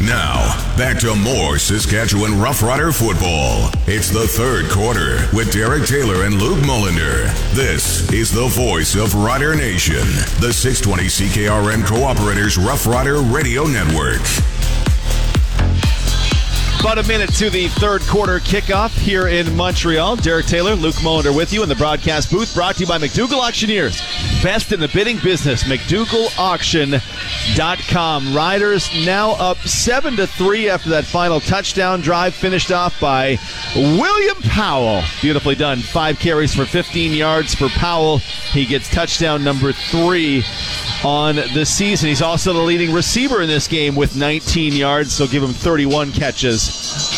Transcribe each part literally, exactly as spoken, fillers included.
Now, back to more Saskatchewan Roughrider football. It's the third quarter with Derek Taylor and Luke Mullender. This is the voice of Rider Nation, the six twenty C K R M Cooperators Roughrider Radio Network. About a minute to the third quarter kickoff here in Montreal. Derek Taylor, Luke Mullender with you in the broadcast booth, brought to you by McDougall Auctioneers. Best in the bidding business, McDougall Auction dot com. Riders now up seven to three after that final touchdown drive, finished off by William Powell. Beautifully done. Five carries for fifteen yards for Powell. He gets touchdown number three on the season. He's also the leading receiver in this game with nineteen yards, so give him thirty-one catches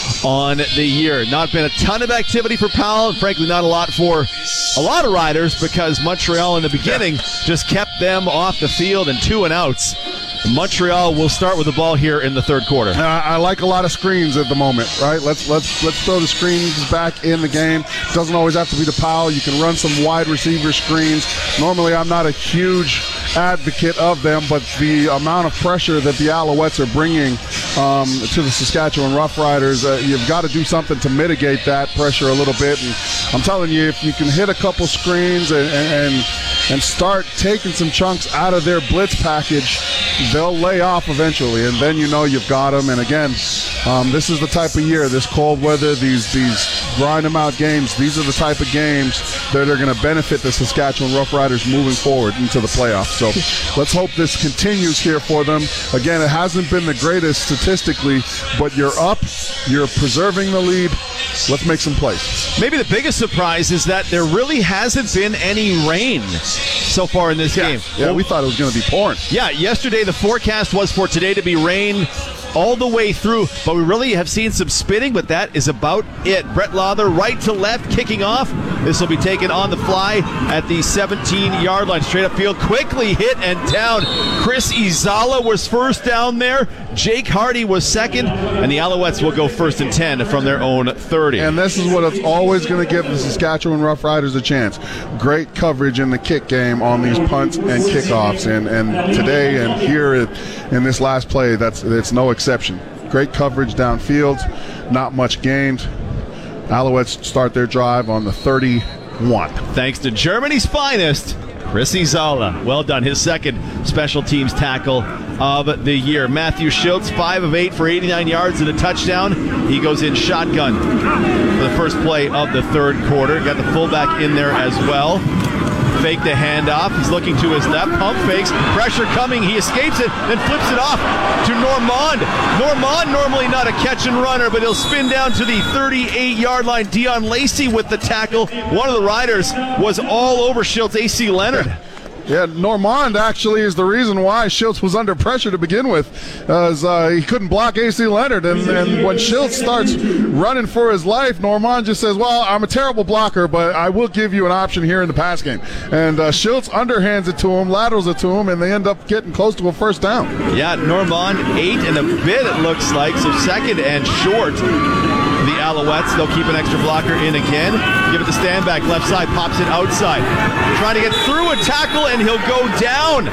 on the year. Not been a ton of activity for Powell, and frankly not a lot for a lot of Riders, because Montreal in the beginning just kept them off the field and two and outs. Montreal will start with the ball here in the third quarter. Uh, I like a lot of screens at the moment, right? Let's let's let's throw the screens back in the game. Doesn't always have to be to Powell. You can run some wide receiver screens. Normally, I'm not a huge advocate of them, but the amount of pressure that the Alouettes are bringing um, to the Saskatchewan Roughriders, uh, you've got to do something to mitigate that pressure a little bit. And I'm telling you, if you can hit a couple screens and and, and start taking some chunks out of their blitz package, they'll lay off eventually, and then you know you've got them. And again, um, this is the type of year, this cold weather, these these grind them out games, these are the type of games that are going to benefit the Saskatchewan Roughriders moving forward into the playoffs. So let's hope this continues here for them. Again, it hasn't been the greatest statistically, but you're up, you're preserving the lead. Let's make some plays. Maybe the biggest surprise is that there really hasn't been any rain so far in this yeah. game. Yeah, we thought it was going to be pouring. Yeah, yesterday the forecast was for today to be rain all the way through, but we really have seen some spitting, but that is about it. Brett Lawther, right to left, kicking off. This will be taken on the fly at the seventeen-yard line. Straight upfield, quickly hit and down. Chris Izala was first down there. Jake Hardy was second, and the Alouettes will go first and ten from their own thirty. And this is what it's always going to give the Saskatchewan Roughriders a chance. Great coverage in the kick game on these punts and kickoffs, and, and today and here in this last play, that's it's no exception. Great coverage downfield, not much gained. Alouettes start their drive on the thirty-one. Thanks to Germany's finest, Chris Izala. Well done. His second special teams tackle of the year. Matthew Schultz, five of eight for eighty-nine yards and a touchdown. He goes in shotgun for the first play of the third quarter. Got the fullback in there as well. Fake the handoff. He's looking to his left. Pump fakes. Pressure coming. He escapes it, then flips it off to Normand. Normand, normally not a catch and runner, but he'll spin down to the thirty-eight-yard line. Dion Lacey with the tackle. One of the riders was all over Schultz. A C Leonard. Yeah, Normand actually is the reason why Schultz was under pressure to begin with, as uh, he couldn't block A C Leonard. And, and when Schultz starts running for his life, Normand just says, well, I'm a terrible blocker, but I will give you an option here in the pass game. And uh, Schultz underhands it to him, laterals it to him, and they end up getting close to a first down. Yeah, Normand, eight and a bit, it looks like, so second and short. The Alouettes, they'll keep an extra blocker in again. Give it to Stanback, left side, pops it outside. Trying to get through a tackle, and he'll go down.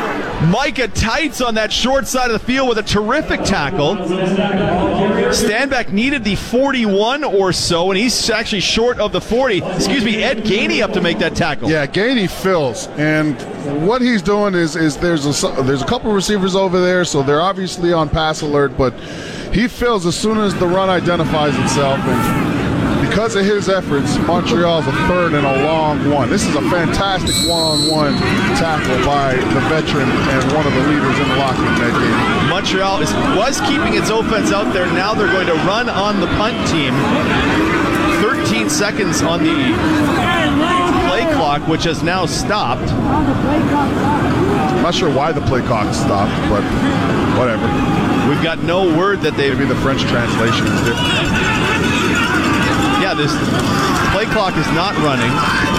Micah Tights on that short side of the field with a terrific tackle. Stanback needed the forty-one or so, and he's actually short of the forty. Excuse me, Ed Gainey up to make that tackle. Yeah, Gainey fills, and what he's doing is is there's a there's a couple receivers over there, so they're obviously on pass alert, but he fills as soon as the run identifies itself, and because of his efforts, Montreal's a third and a long one. This is a fantastic one-on-one tackle by the veteran and one of the leaders in the locker room that game. Montreal is, was keeping its offense out there. Now they're going to run on the punt team. thirteen seconds on the play clock, which has now stopped. I'm not sure why the play clock stopped, but whatever. We've got no word that they... Maybe the French translation is different. Yeah, this play clock is not running.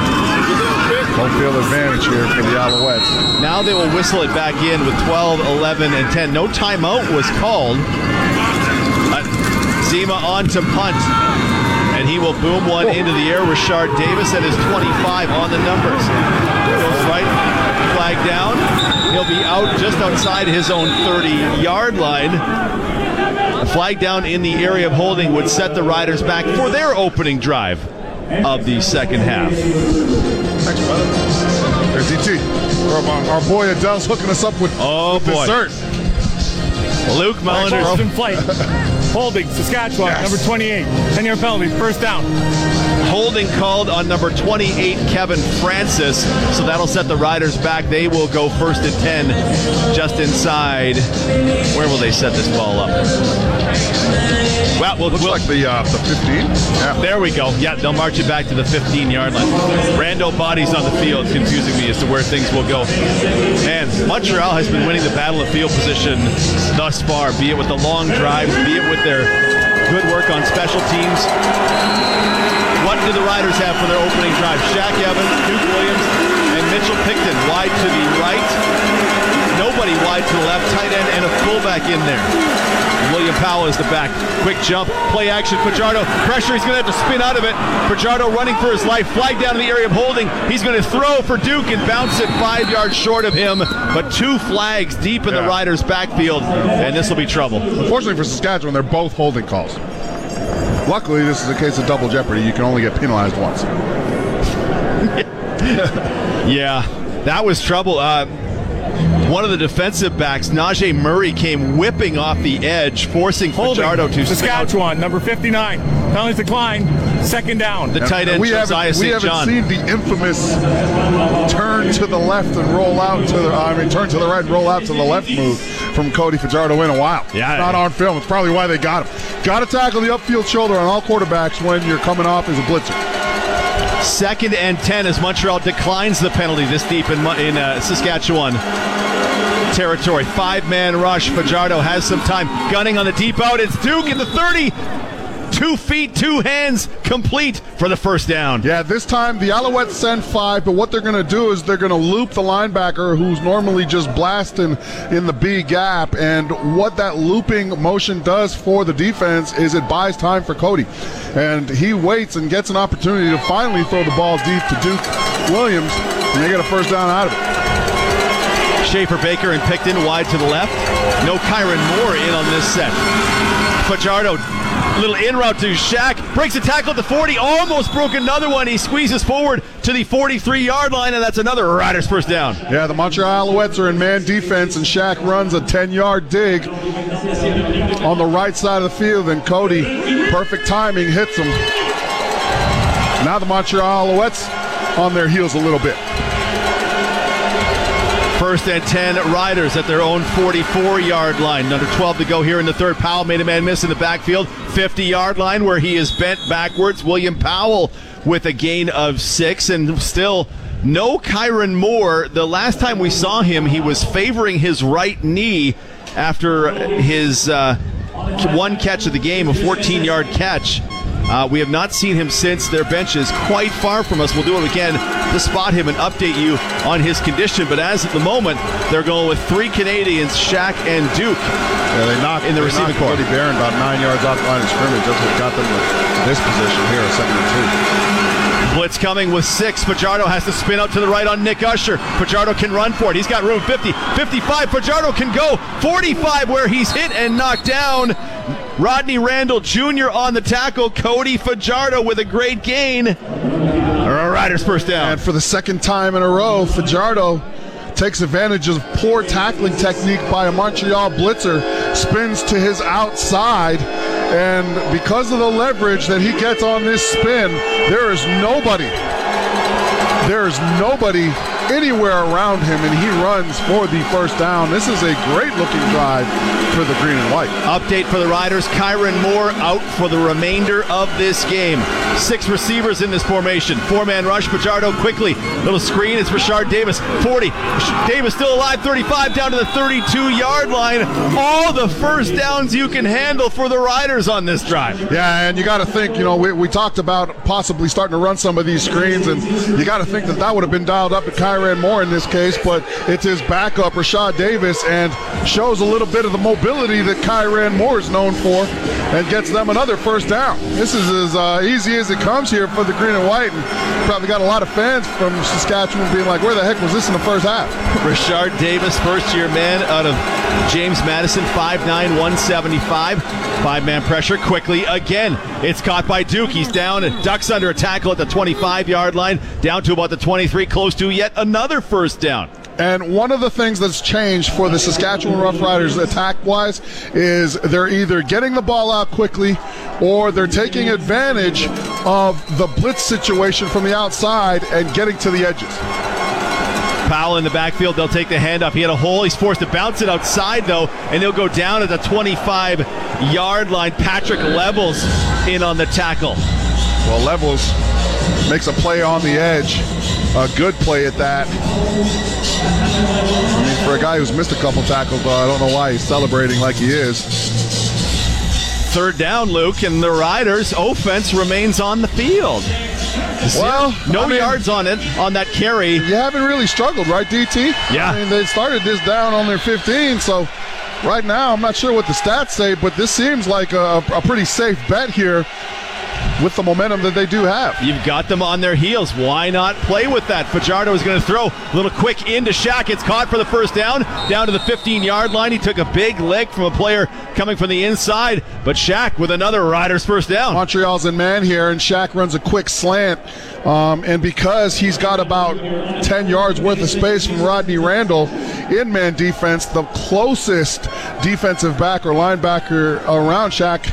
Home field advantage here for the Alouettes. Now they will whistle it back in with twelve, eleven, and ten. No timeout was called. Uh, Zima on to punt. And he will boom one oh. into the air. Rashard Davis at his twenty-five on the numbers. Goes right, flag down. He'll be out just outside his own thirty-yard line. A flag down in the area of holding would set the Riders back for their opening drive of the second half. Thanks, brother. There's D T. Our, our boy Adele's hooking us up with, oh, with boy. dessert. Luke Mullender. First in flight. Holding, Saskatchewan, Yes. number twenty-eight. ten-yard penalty, first down. Holding called on number twenty-eight, Kevin Francis. So that'll set the Riders back. They will go first and ten just inside. Where will they set this ball up? Well, we'll, Looks we'll like the uh, the fifteen. Yeah. there we go. Yeah, they'll march it back to the fifteen-yard line. Rando bodies on the field, confusing me as to where things will go. Man, Montreal has been winning the battle of field position thus far, be it with the long drives, be it with their good work on special teams. What do the Riders have for their opening drive? Shaq Evans, Duke Williams, and Mitchell Picton wide to the right. Nobody wide to the left. Tight end and a fullback in there. William Powell is the back. Quick jump. Play action. Fajardo. Pressure. He's going to have to spin out of it. Fajardo running for his life. Flag down in the area of holding. He's going to throw for Duke and bounce it five yards short of him. But two flags deep in Yeah. the Riders' backfield, and this will be trouble. Unfortunately for Saskatchewan, they're both holding calls. Luckily, this is a case of double jeopardy. You can only get penalized once. Yeah, that was trouble. Uh, one of the defensive backs, Najee Murray, came whipping off the edge, forcing Holding, Fajardo to Saskatchewan, number fifty-nine. Penalties declined, second down. the tight end, we Josiah haven't, we Saint haven't John. seen the infamous turn to the left and roll out to the I mean turn to the right and roll out to the left move from Cody Fajardo in a while. Yeah. It's not on film. It's probably why they got him. Got to tackle the upfield shoulder on all quarterbacks when you're coming off as a blitzer. Second and ten as Montreal declines the penalty this deep in, in uh, Saskatchewan territory. Five-man rush. Fajardo has some time. Gunning on the deep out. It's Duke at the thirty. Two feet, two hands, complete for the first down. Yeah, this time the Alouettes send five, but what they're going to do is they're going to loop the linebacker who's normally just blasting in the B gap, and what that looping motion does for the defense is it buys time for Cody. And he waits and gets an opportunity to finally throw the ball deep to Duke Williams, and they get a first down out of it. Schaefer Baker and Picton wide to the left. No Kyron Moore in on this set. Fajardo, little in route to Shaq, breaks a tackle at the forty, almost broke another one. He squeezes forward to the forty-three-yard line, and that's another Riders first down. Yeah, the Montreal Alouettes are in man defense, and Shaq runs a ten-yard dig on the right side of the field, and Cody, perfect timing, hits him. Now the Montreal Alouettes on their heels a little bit. First and ten, Riders at their own forty-four-yard line. Under twelve to go here in the third. Powell made a man miss in the backfield. fifty-yard line where he is bent backwards. William Powell with a gain of six, and still no Kyron Moore. The last time we saw him, he was favoring his right knee after his uh, one catch of the game, a fourteen-yard catch. Uh, we have not seen him since. Their bench is quite far from us. We'll do what we can to spot him and update you on his condition. But as of the moment, they're going with three Canadians, Shaq and Duke, Yeah, they knocked in the they receiving knocked corps. Cody Barron about nine yards off the line of scrimmage. That's what got them to this position here, a second and two. Blitz coming with six. Fajardo has to spin out to the right on Nick Usher. Fajardo can run for it. He's got room. fifty, fifty-five. Fajardo can go. forty-five where he's hit and knocked down. Rodney Randall Junior on the tackle. Cody Fajardo with a great gain. A Riders first down. And for the second time in a row, Fajardo takes advantage of poor tackling technique by a Montreal blitzer, spins to his outside, and because of the leverage that he gets on this spin, there is nobody, there is nobody anywhere around him, and he runs for the first down. This is a great-looking drive for the green and white. Update for the Riders, Kyron Moore out for the remainder of this game. Six receivers in this formation. Four-man rush, Fajardo quickly. Little screen, it's Rashard Davis. forty. Davis still alive, thirty-five, down to the thirty-two-yard line. All the first downs you can handle for the Riders on this drive. Yeah, and you got to think, you know, we, we talked about possibly starting to run some of these screens, and you got to think that that would have been dialed up at Kyron Kyran Moore in this case, but it's his backup, Rashad Davis, and shows a little bit of the mobility that Kyran Moore is known for and gets them another first down. This is as uh, easy as it comes here for the green and white, and probably got a lot of fans from Saskatchewan being like, where the heck was this in the first half? Rashard Davis, first-year man out of James Madison, five nine, one seventy-five. Five-man pressure quickly again. It's caught by Duke. He's down and ducks under a tackle at the twenty-five-yard line, down to about the twenty-three, close to yet another first down. And one of the things that's changed for the Saskatchewan Roughriders attack-wise is they're either getting the ball out quickly or they're taking advantage of the blitz situation from the outside and getting to the edges. Powell in the backfield, they'll take the handoff. He had a hole, he's forced to bounce it outside though, and they'll go down at the twenty-five-yard line. Patrick Levels in on the tackle. Well, Levels makes a play on the edge, a good play at that. I mean, for a guy who's missed a couple tackles, uh, I don't know why he's celebrating like he is. Third down, Luke, and the Riders' offense remains on the field. Well, no I mean, yards on it, on that carry. You haven't really struggled, right, D T? Yeah. I mean, they started this down on their fifteen, so right now I'm not sure what the stats say, but this seems like a, a pretty safe bet here with the momentum that they do have. You've got them on their heels. Why not play with that? Fajardo is going to throw a little quick into Shaq. It's caught for the first down, down to the fifteen-yard line. He took a big lick from a player coming from the inside, but Shaq with another Riders first down. Montreal's in man here, and Shaq runs a quick slant, um, and because he's got about ten yards worth of space from Rodney Randall in man defense, the closest defensive back or linebacker around Shaq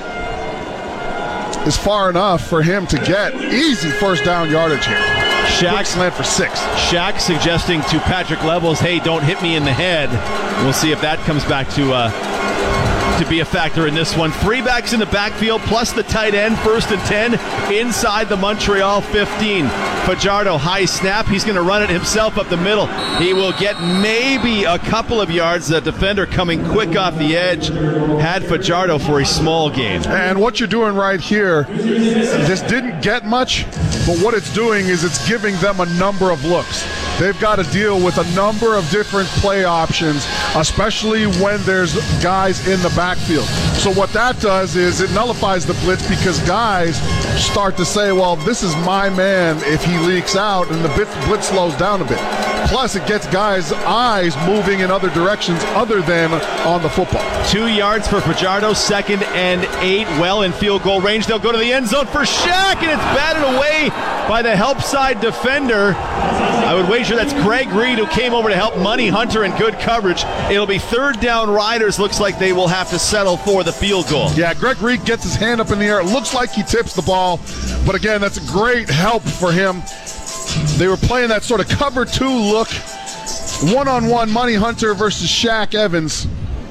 is far enough for him to get easy first down yardage here. Shaq slant for six. Shaq suggesting to Patrick Levels, hey, don't hit me in the head. We'll see if that comes back to uh, to be a factor in this one. Three backs in the backfield plus the tight end, first and ten inside the Montreal fifteen. Fajardo, high snap. He's going to run it himself up the middle. He will get maybe a couple of yards. The defender coming quick off the edge had Fajardo for a small gain. And what you're doing right here, this didn't get much, but what it's doing is it's giving them a number of looks. They've got to deal with a number of different play options, especially when there's guys in the backfield. So what that does is it nullifies the blitz because guys start to say, well, this is my man if he leaks out, and the blitz slows down a bit. Plus, it gets guys' eyes moving in other directions other than on the football. Two yards for Fajardo, second and eight, well in field goal range. They'll go to the end zone for Shaq, and it's batted away by the help side defender. I would wager that's Greg Reed, who came over to help Money Hunter in good coverage. It'll be third down Riders. Looks like they will have to settle for the field goal. Yeah, Greg Reed gets his hand up in the air. It looks like he tips the ball, but again, that's a great help for him. They were playing that sort of cover two look, one-on-one Money Hunter versus Shaq Evans.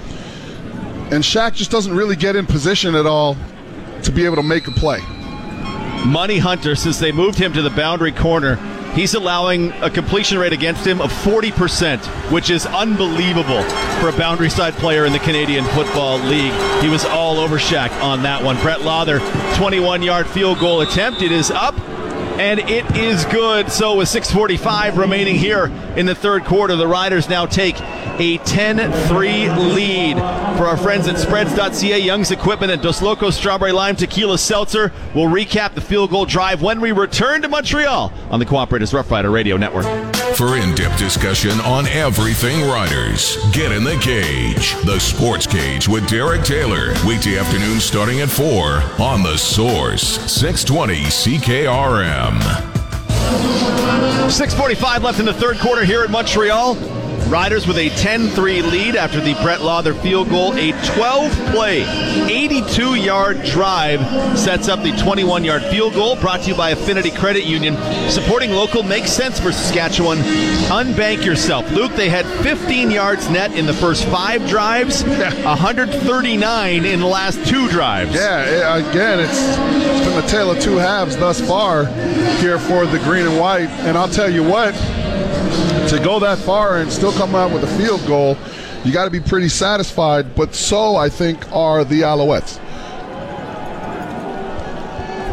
And Shaq just doesn't really get in position at all to be able to make a play. Money Hunter, since they moved him to the boundary corner, he's allowing a completion rate against him of forty percent, which is unbelievable for a boundary side player in the Canadian Football League. He was all over Shaq on that one. Brett Lawther, twenty-one-yard field goal attempt. It is up, and it is good. So with six forty-five remaining here in the third quarter, the Riders now take a ten three lead. For our friends at spreads dot c a, Young's Equipment, and Dos Locos Strawberry Lime Tequila Seltzer, we'll recap the field goal drive when we return to Montreal on the Cooperators Rough Rider Radio Network. For in-depth discussion on everything Riders, get in the cage. The Sports Cage with Derek Taylor. Weekday afternoon starting at four on The Source, six twenty C K R M. six forty-five left in the third quarter here at Montreal. Riders with a ten three lead after the Brett Lawther field goal. A twelve-play, eighty-two-yard drive sets up the twenty-one-yard field goal, brought to you by Affinity Credit Union. Supporting local makes sense for Saskatchewan. Unbank yourself. Luke, they had fifteen yards net in the first five drives, one hundred thirty-nine in the last two drives. Yeah, again, it's, it's been the tale of two halves thus far here for the green and white. And I'll tell you what, to go that far and still come out with a field goal, you got to be pretty satisfied, but so I think are the Alouettes.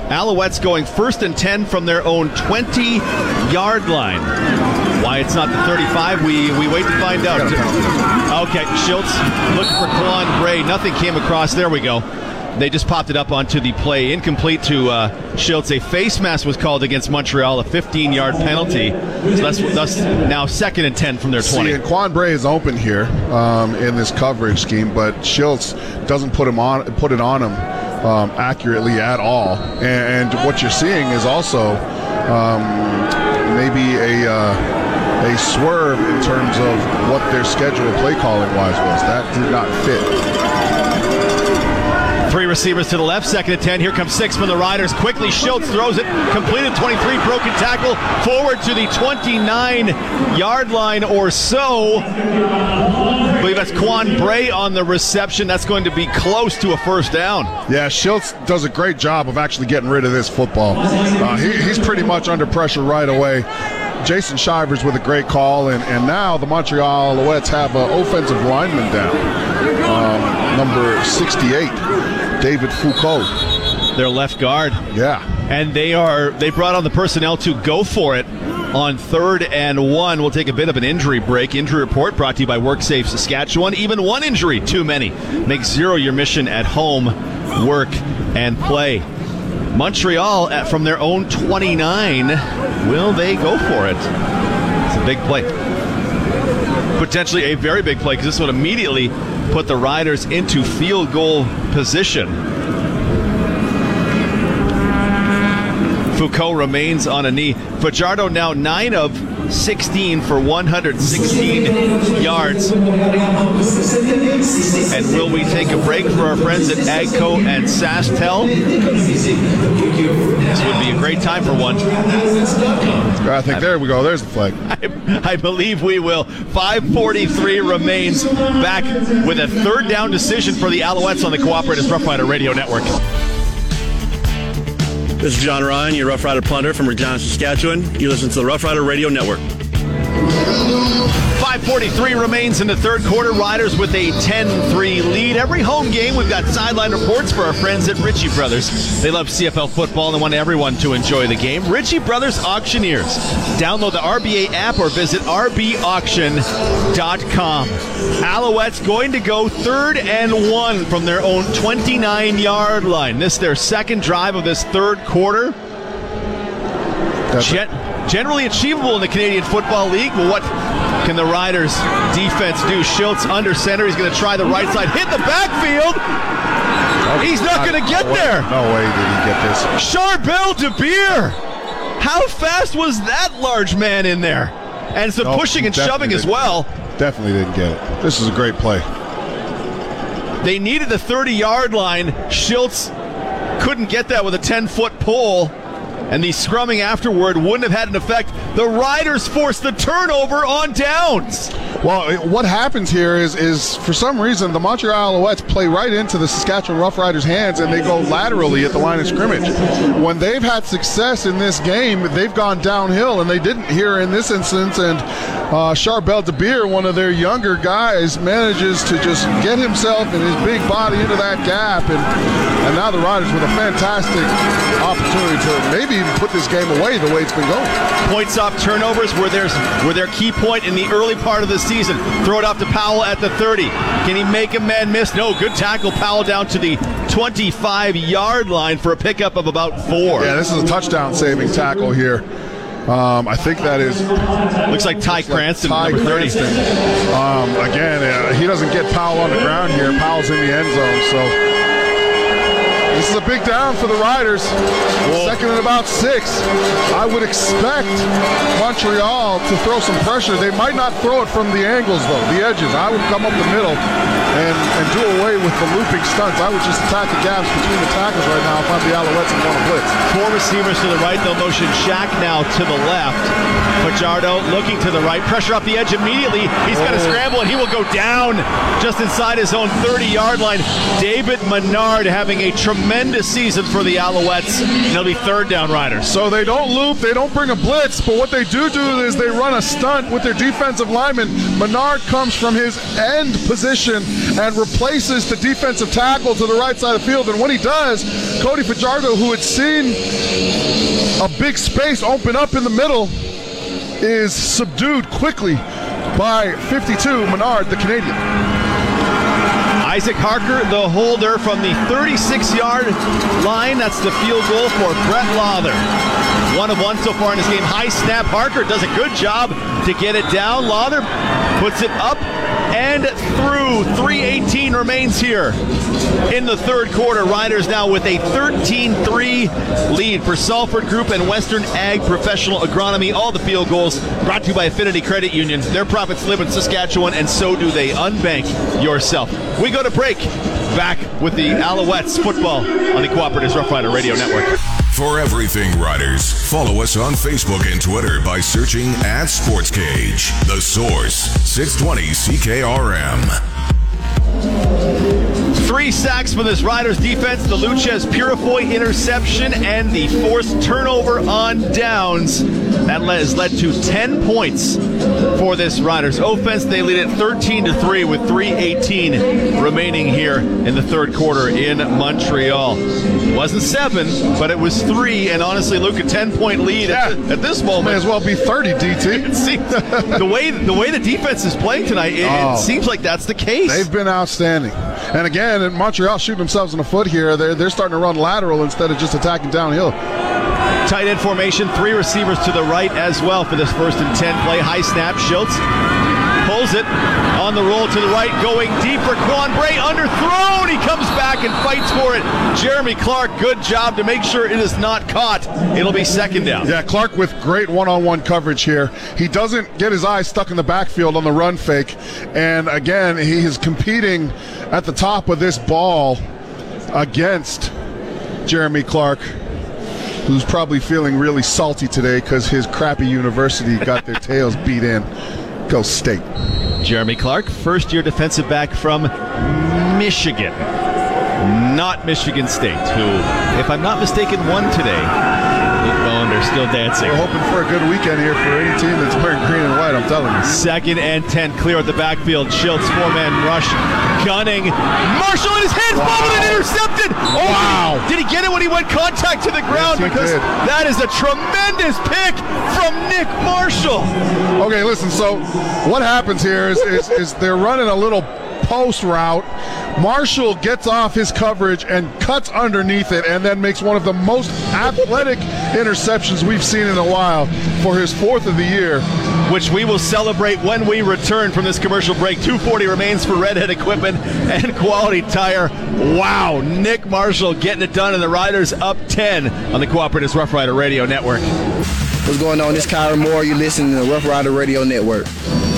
Alouettes going first and ten from their own twenty-yard line. Why it's not the thirty-five, we, we wait to find out. Okay, Schultz looking for Quan Bray. Nothing came across. There we go. They just popped it up onto the play. Incomplete to uh, Schultz. A face mask was called against Montreal, a fifteen-yard penalty. So that's, that's now second and ten from their twenty. See, and Quan Bray is open here um, in this coverage scheme, but Schultz doesn't put him on, put it on him um, accurately at all. And, and what you're seeing is also um, maybe a uh, a swerve in terms of what their schedule play calling wise was. That did not fit. Three receivers to the left, second and ten. Here comes six from the Riders. Quickly, Schultz throws it, completed twenty-three, broken tackle, forward to the twenty-nine-yard line or so. I believe that's Quan Bray on the reception. That's going to be close to a first down. Yeah, Schultz does a great job of actually getting rid of this football. Uh, he, he's pretty much under pressure right away. Jason Shivers with a great call, and, and now the Montreal Alouettes have an offensive lineman down, um, number sixty-eight. David Foucault, their left guard. Yeah. And they are they brought on the personnel to go for it on third and one. We'll take a bit of an injury break. Injury report brought to you by WorkSafe Saskatchewan. Even one injury too many. Make zero your mission at home, work, and play. Montreal at, from their own twenty-nine. Will they go for it? It's a big play. Potentially a very big play, because this would immediately put the Riders into field goal position. Foucault remains on a knee. Fajardo now nine of sixteen for one hundred sixteen yards. And will we take a break for our friends at Agco and SaskTel? This would be a great time for one. I think there we go. There's the flag. I, I believe we will. five forty-three remains. Back with a third down decision for the Alouettes on the Cooperative Rough Rider Radio Network. This is John Ryan, your Rough Rider punter from Regina, Saskatchewan. You listen to the Rough Rider Radio Network. five forty-three remains in the third quarter. Riders with a ten three lead. Every home game, we've got sideline reports for our friends at Ritchie Brothers. They love C F L football and they want everyone to enjoy the game. Ritchie Brothers Auctioneers. Download the R B A app or visit r b auction dot com. Alouettes going to go third and one from their own twenty-nine-yard line. This is their second drive of this third quarter. Gen- generally achievable in the Canadian Football League. Well, what can the Riders defense do? Schultz under center. He's going to try the right side. Hit the backfield. He's not going to get no way, there. No way did he get this. Charbel DeBeer. How fast was that large man in there? And some Nope, pushing and shoving as well. Definitely didn't get it. This is a great play. They needed the thirty-yard line. Schultz couldn't get that with a ten-foot pole. And the scrumming afterward wouldn't have had an effect. The Riders forced the turnover on downs. Well, what happens here is, is for some reason, the Montreal Alouettes play right into the Saskatchewan Roughriders' hands, and they go laterally at the line of scrimmage. When they've had success in this game, they've gone downhill, and they didn't here in this instance. And uh, Charbel DeBeer, one of their younger guys, manages to just get himself and his big body into that gap. And, and now the Riders with a fantastic opportunity to maybe even put this game away the way it's been going. Points off turnovers were their, were their key point in the early part of the season. Throw it off to Powell at the thirty. Can he make a man miss? No. Good tackle. Powell down to the twenty-five-yard line for a pickup of about four. Yeah, this is a touchdown-saving tackle here. Um, I think that is... Looks like Ty Cranston, like Ty number thirty. Cranston. Um, again, uh, he doesn't get Powell on the ground here. Powell's in the end zone, so... This is a big down for the Riders. Whoa. Second and about six. I would expect Montreal to throw some pressure. They might not throw it from the angles, though, the edges. I would come up the middle and, and do away with the looping stunts. I would just attack the gaps between the tackles right now if I'm the Alouettes and want to blitz. Four receivers to the right. They'll motion Shaq now to the left. Fajardo looking to the right. Pressure off the edge immediately. He's got to scramble, and he will go down just inside his own thirty-yard line. David Menard having a tremendous tremendous season for the Alouettes, and it'll be third down, Riders. So they don't loop, they don't bring a blitz, but what they do do is they run a stunt with their defensive lineman. Menard comes from his end position and replaces the defensive tackle to the right side of the field, and when he does, Cody Fajardo, who had seen a big space open up in the middle, is subdued quickly by fifty-two, Menard, the Canadian. Isaac Harker, the holder from the thirty-six-yard line. That's the field goal for Brett Lawther. One of one so far in this game. High snap. Harker does a good job to get it down. Lawther puts it up and through. three eighteen remains here in the third quarter. Riders now with a thirteen three lead for Salford Group and Western Ag Professional Agronomy. All the field goals brought to you by Affinity Credit Union. Their profits live in Saskatchewan, and so do they. Unbank yourself. We go to break. Back with the Alouettes football on the Cooperatives Rough Rider Radio Network. For everything Riders, follow us on Facebook and Twitter by searching at Sports Cage. The Source, six twenty C K R M. Three sacks for this Riders defense, the Luchez Purifoy interception, and the forced turnover on downs. That has led to ten points for this Riders offense. They lead it thirteen to three with three eighteen remaining here in the third quarter in Montreal. It wasn't seven, but it was three, and honestly, Luke, a ten-point lead yeah. at, at this moment. May as well be thirty, D T. It seems, the way the way the defense is playing tonight, it, oh. it seems like that's the case. They've been outstanding. And again, in Montreal shooting themselves in the foot here. They're, they're starting to run lateral instead of just attacking downhill. Tight end formation, three receivers to the right as well for this first and ten play. High snap, Schultz pulls it on the roll to the right, going deep for Quan Bray, underthrown. He comes back and fights for it. Jeremy Clark, good job to make sure it is not caught. It'll be second down. Yeah, Clark with great one-on-one coverage here. He doesn't get his eyes stuck in the backfield on the run fake. And again, he is competing at the top of this ball against Jeremy Clark, who's probably feeling really salty today because his crappy university got their tails beat in. Go State. Jeremy Clark, first-year defensive back from Michigan, not Michigan State, who, if I'm not mistaken, won today. Luke Molander still dancing. We're hoping for a good weekend here for any team that's wearing green and white, I'm telling you. Second and ten, clear at the backfield. Schultz, four-man rush, gunning. Marshall in his hands, wow. Bobbled and intercepted. Oh, wow. Did he, did he get it when he went contact to the ground? Yes, because did. That is a tremendous pick from Nick Marshall. Okay, listen, so what happens here is, is, is they're running a little post route. Marshall gets off his coverage and cuts underneath it and then makes one of the most athletic interceptions we've seen in a while for his fourth of the year, which we will celebrate when we return from this commercial break. two forty remains for Redhead Equipment and Quality Tire. Wow, Nick Marshall getting it done, and the Riders up ten on the Cooperatives Rough Rider Radio Network. What's going on? This is Kyron Moore. You're listening to the Rough Rider Radio Network.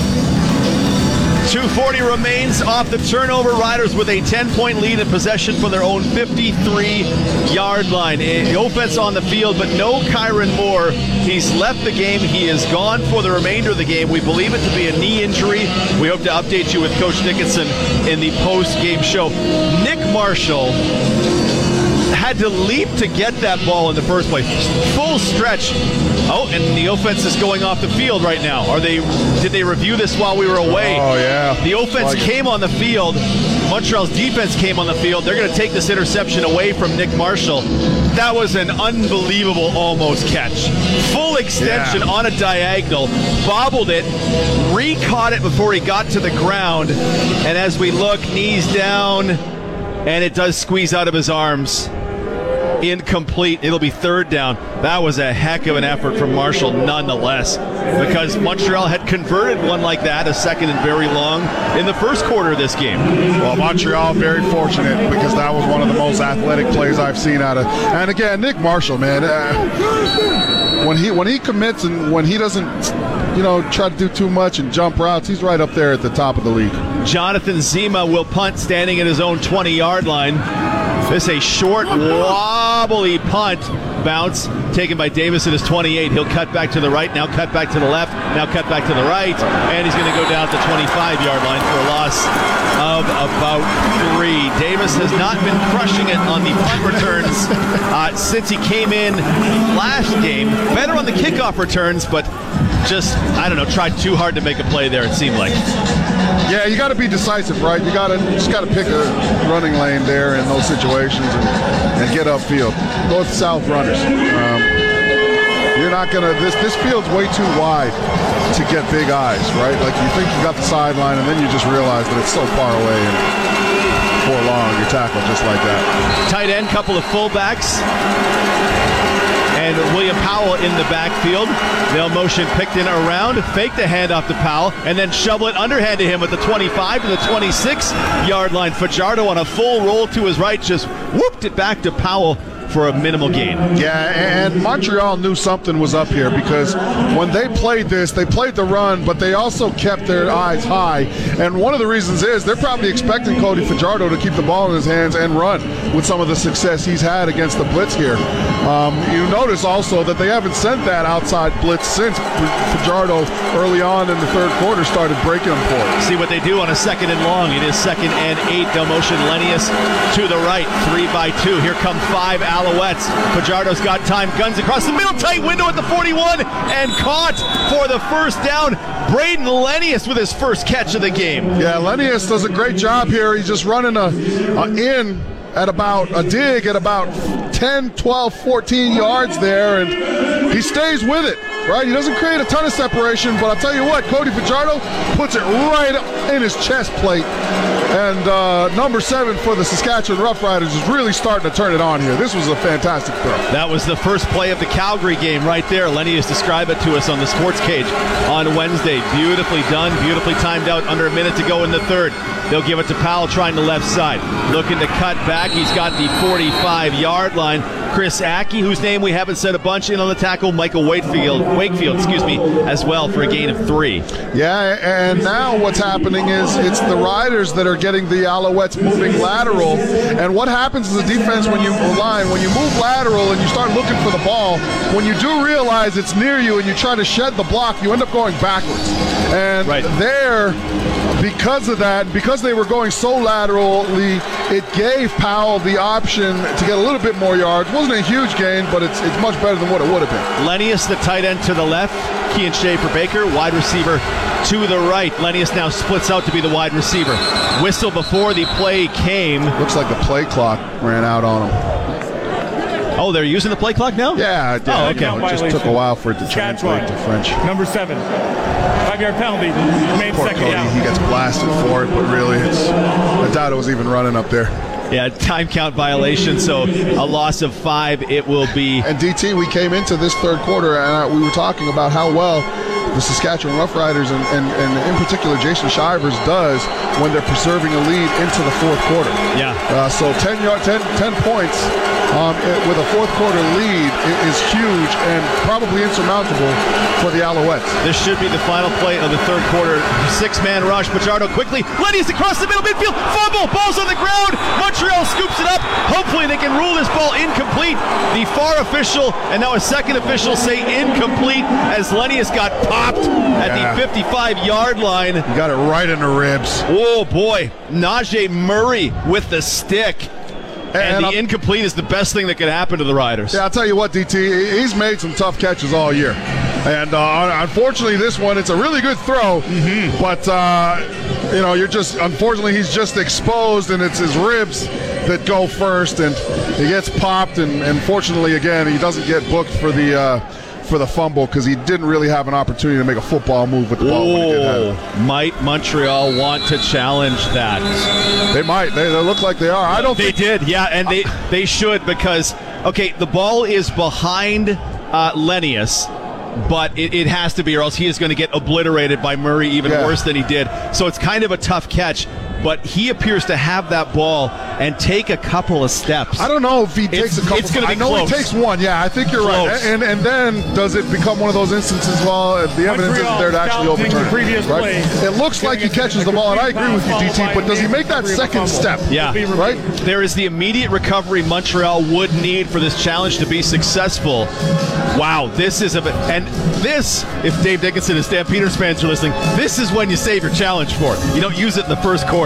two forty remains off the turnover. Riders with a ten-point lead in possession from their own fifty-three-yard line. The offense on the field, but no Kyron Moore. He's left the game. He is gone for the remainder of the game. We believe it to be a knee injury. We hope to update you with Coach Dickinson in the post-game show. Nick Marshall had to leap to get that ball in the first place. Full stretch. Oh, and the offense is going off the field right now. Are they? Did they review this while we were away? Oh, yeah. The offense like came on the field. Montreal's defense came on the field. They're going to take this interception away from Nick Marshall. That was an unbelievable almost catch. Full extension yeah. on a diagonal. Bobbled it. Re-caught it before he got to the ground. And as we look, knees down. And it does squeeze out of his arms. Incomplete. It'll be third down. That was a heck of an effort from Marshall nonetheless, because Montreal had converted one like that, a second and very long, in the first quarter of this game. Well, Montreal very fortunate, because that was one of the most athletic plays I've seen out of. And again, Nick Marshall, man, uh, when he when he commits and when he doesn't, you know, try to do too much and jump routes, he's right up there at the top of the league. Jonathan Zima will punt, standing at his own twenty-yard line. This is a short, wobbly punt bounce taken by Davis at his twenty-eight. He'll cut back to the right, now cut back to the left, now cut back to the right, and he's going to go down to the twenty-five-yard line for a loss of about three. Davis has not been crushing it on the punt returns uh, since he came in last game. Better on the kickoff returns, but just, I don't know, tried too hard to make a play there, it seemed like. Yeah, you got to be decisive, right? You got to just got to pick a running lane there in those situations and, and get upfield. North-south runners. Um, you're not going to – this this field's way too wide to get big eyes, right? Like you think you got the sideline, and then you just realize that it's so far away and before long you tackle just like that. Tight end, couple of fullbacks. And William Powell in the backfield. They'll motion Picton around, fake the handoff to Powell, and then shovel it underhand to him at the twenty-five to the twenty-six-yard line. Fajardo on a full roll to his right, just whooped it back to Powell for a minimal gain. Yeah, and Montreal knew something was up here because when they played this, they played the run, but they also kept their eyes high. And one of the reasons is they're probably expecting Cody Fajardo to keep the ball in his hands and run with some of the success he's had against the blitz here. Um, you notice also that they haven't sent that outside blitz since Fajardo early on in the third quarter started breaking them for it. See what they do on a second and long. It is second and eight. They'll motion Lenius to the right, three by two. Here come five Alouettes. Fajardo's got time, guns across the middle, tight window at the forty-one, and caught for the first down. Braden Lenius with his first catch of the game. Yeah, Lenius does a great job here. He's just running a, a in at about a dig at about ten, twelve, fourteen yards there, and he stays with it. Right, he doesn't create a ton of separation, but I'll tell you what, Cody Fajardo puts it right in his chest plate. And uh, number seven for the Saskatchewan Roughriders is really starting to turn it on here. This was a fantastic throw. That was the first play of the Calgary game right there. Lenny has described it to us on the Sports Cage on Wednesday. Beautifully done, beautifully timed out, under a minute to go in the third. They'll give it to Powell trying the left side. Looking to cut back. He's got the forty-five-yard line. Chris Aki, whose name we haven't said a bunch, in on the tackle. Michael Wakefield, Wakefield, excuse me, as well for a gain of three. Yeah, and now what's happening is it's the Riders that are getting the Alouettes moving lateral. And what happens as a defense when you line, when you move lateral and you start looking for the ball, when you do realize it's near you and you try to shed the block, you end up going backwards. And right there, because of that, because they were going so laterally, it gave Powell the option to get a little bit more yards. It wasn't a huge gain, but it's it's much better than what it would have been. Lenius, the tight end, to the left. Kean Schaefer-Baker, wide receiver, to the right. Lenius now splits out to be the wide receiver. Whistle before the play came. Looks like the play clock ran out on him. Oh, they're using the play clock now? Yeah, it did. Oh, okay. It just took a while for it to translate to French. Number seven. Five-yard penalty. Made Poor second Cody, down. he gets blasted for it, but really, it's, I doubt it was even running up there. Yeah, time count violation, so a loss of five it will be. And D T, we came into this third quarter, and we were talking about how well the Saskatchewan Roughriders and, and, and in particular Jason Shivers does when they're preserving a lead into the fourth quarter. Yeah. Uh, so ten, yard, ten, ten points um, it, with a fourth quarter lead is huge and probably insurmountable for the Alouettes. This should be the final play of the third quarter. Six-man rush. Fajardo quickly. Lenny's across the middle midfield. Fumble. Ball's on the ground. Montreal scoops it up. Hopefully they can rule this ball incomplete. The far official and now a second official say incomplete as Lenny has got popped at Yeah. the fifty-five-yard line. You got it right in the ribs. Oh, boy. Najee Murray with the stick. And, And the I'll- incomplete is the best thing that could happen to the Riders. Yeah, I'll tell you what, D T, he's made some tough catches all year. And uh, unfortunately, this one, it's a really good throw. Mm-hmm. But, uh, you know, you're just, unfortunately, he's just exposed, and it's his ribs that go first. And he gets popped. And, and fortunately, again, he doesn't get booked for the uh, for the fumble because he didn't really have an opportunity to make a football move with the ball when he did have it. Oh, might Montreal want to challenge that? They might. They, they look like they are. I don't They think. did, yeah, and they they should because, okay, the ball is behind uh, Lenius, but it, it has to be or else he is going to get obliterated by Murray even Yeah. worse than he did. So it's kind of a tough catch, but he appears to have that ball and take a couple of steps. I don't know if he It's- takes a couple. it's gonna be I know close. he takes one. Yeah, I think you're Close. right. And and then does it become one of those instances? Well, the evidence isn't Montreal there to actually challenging overturn the previous it. Right? play. It looks like he catches the ball, and I agree with you, D T. But does he make that second step? Yeah. Right. There is the immediate recovery Montreal would need for this challenge to be successful. Wow, this is a bit, and this, if Dave Dickinson and Stampeders fans are listening, this is when you save your challenge for it. You don't use it in the first quarter.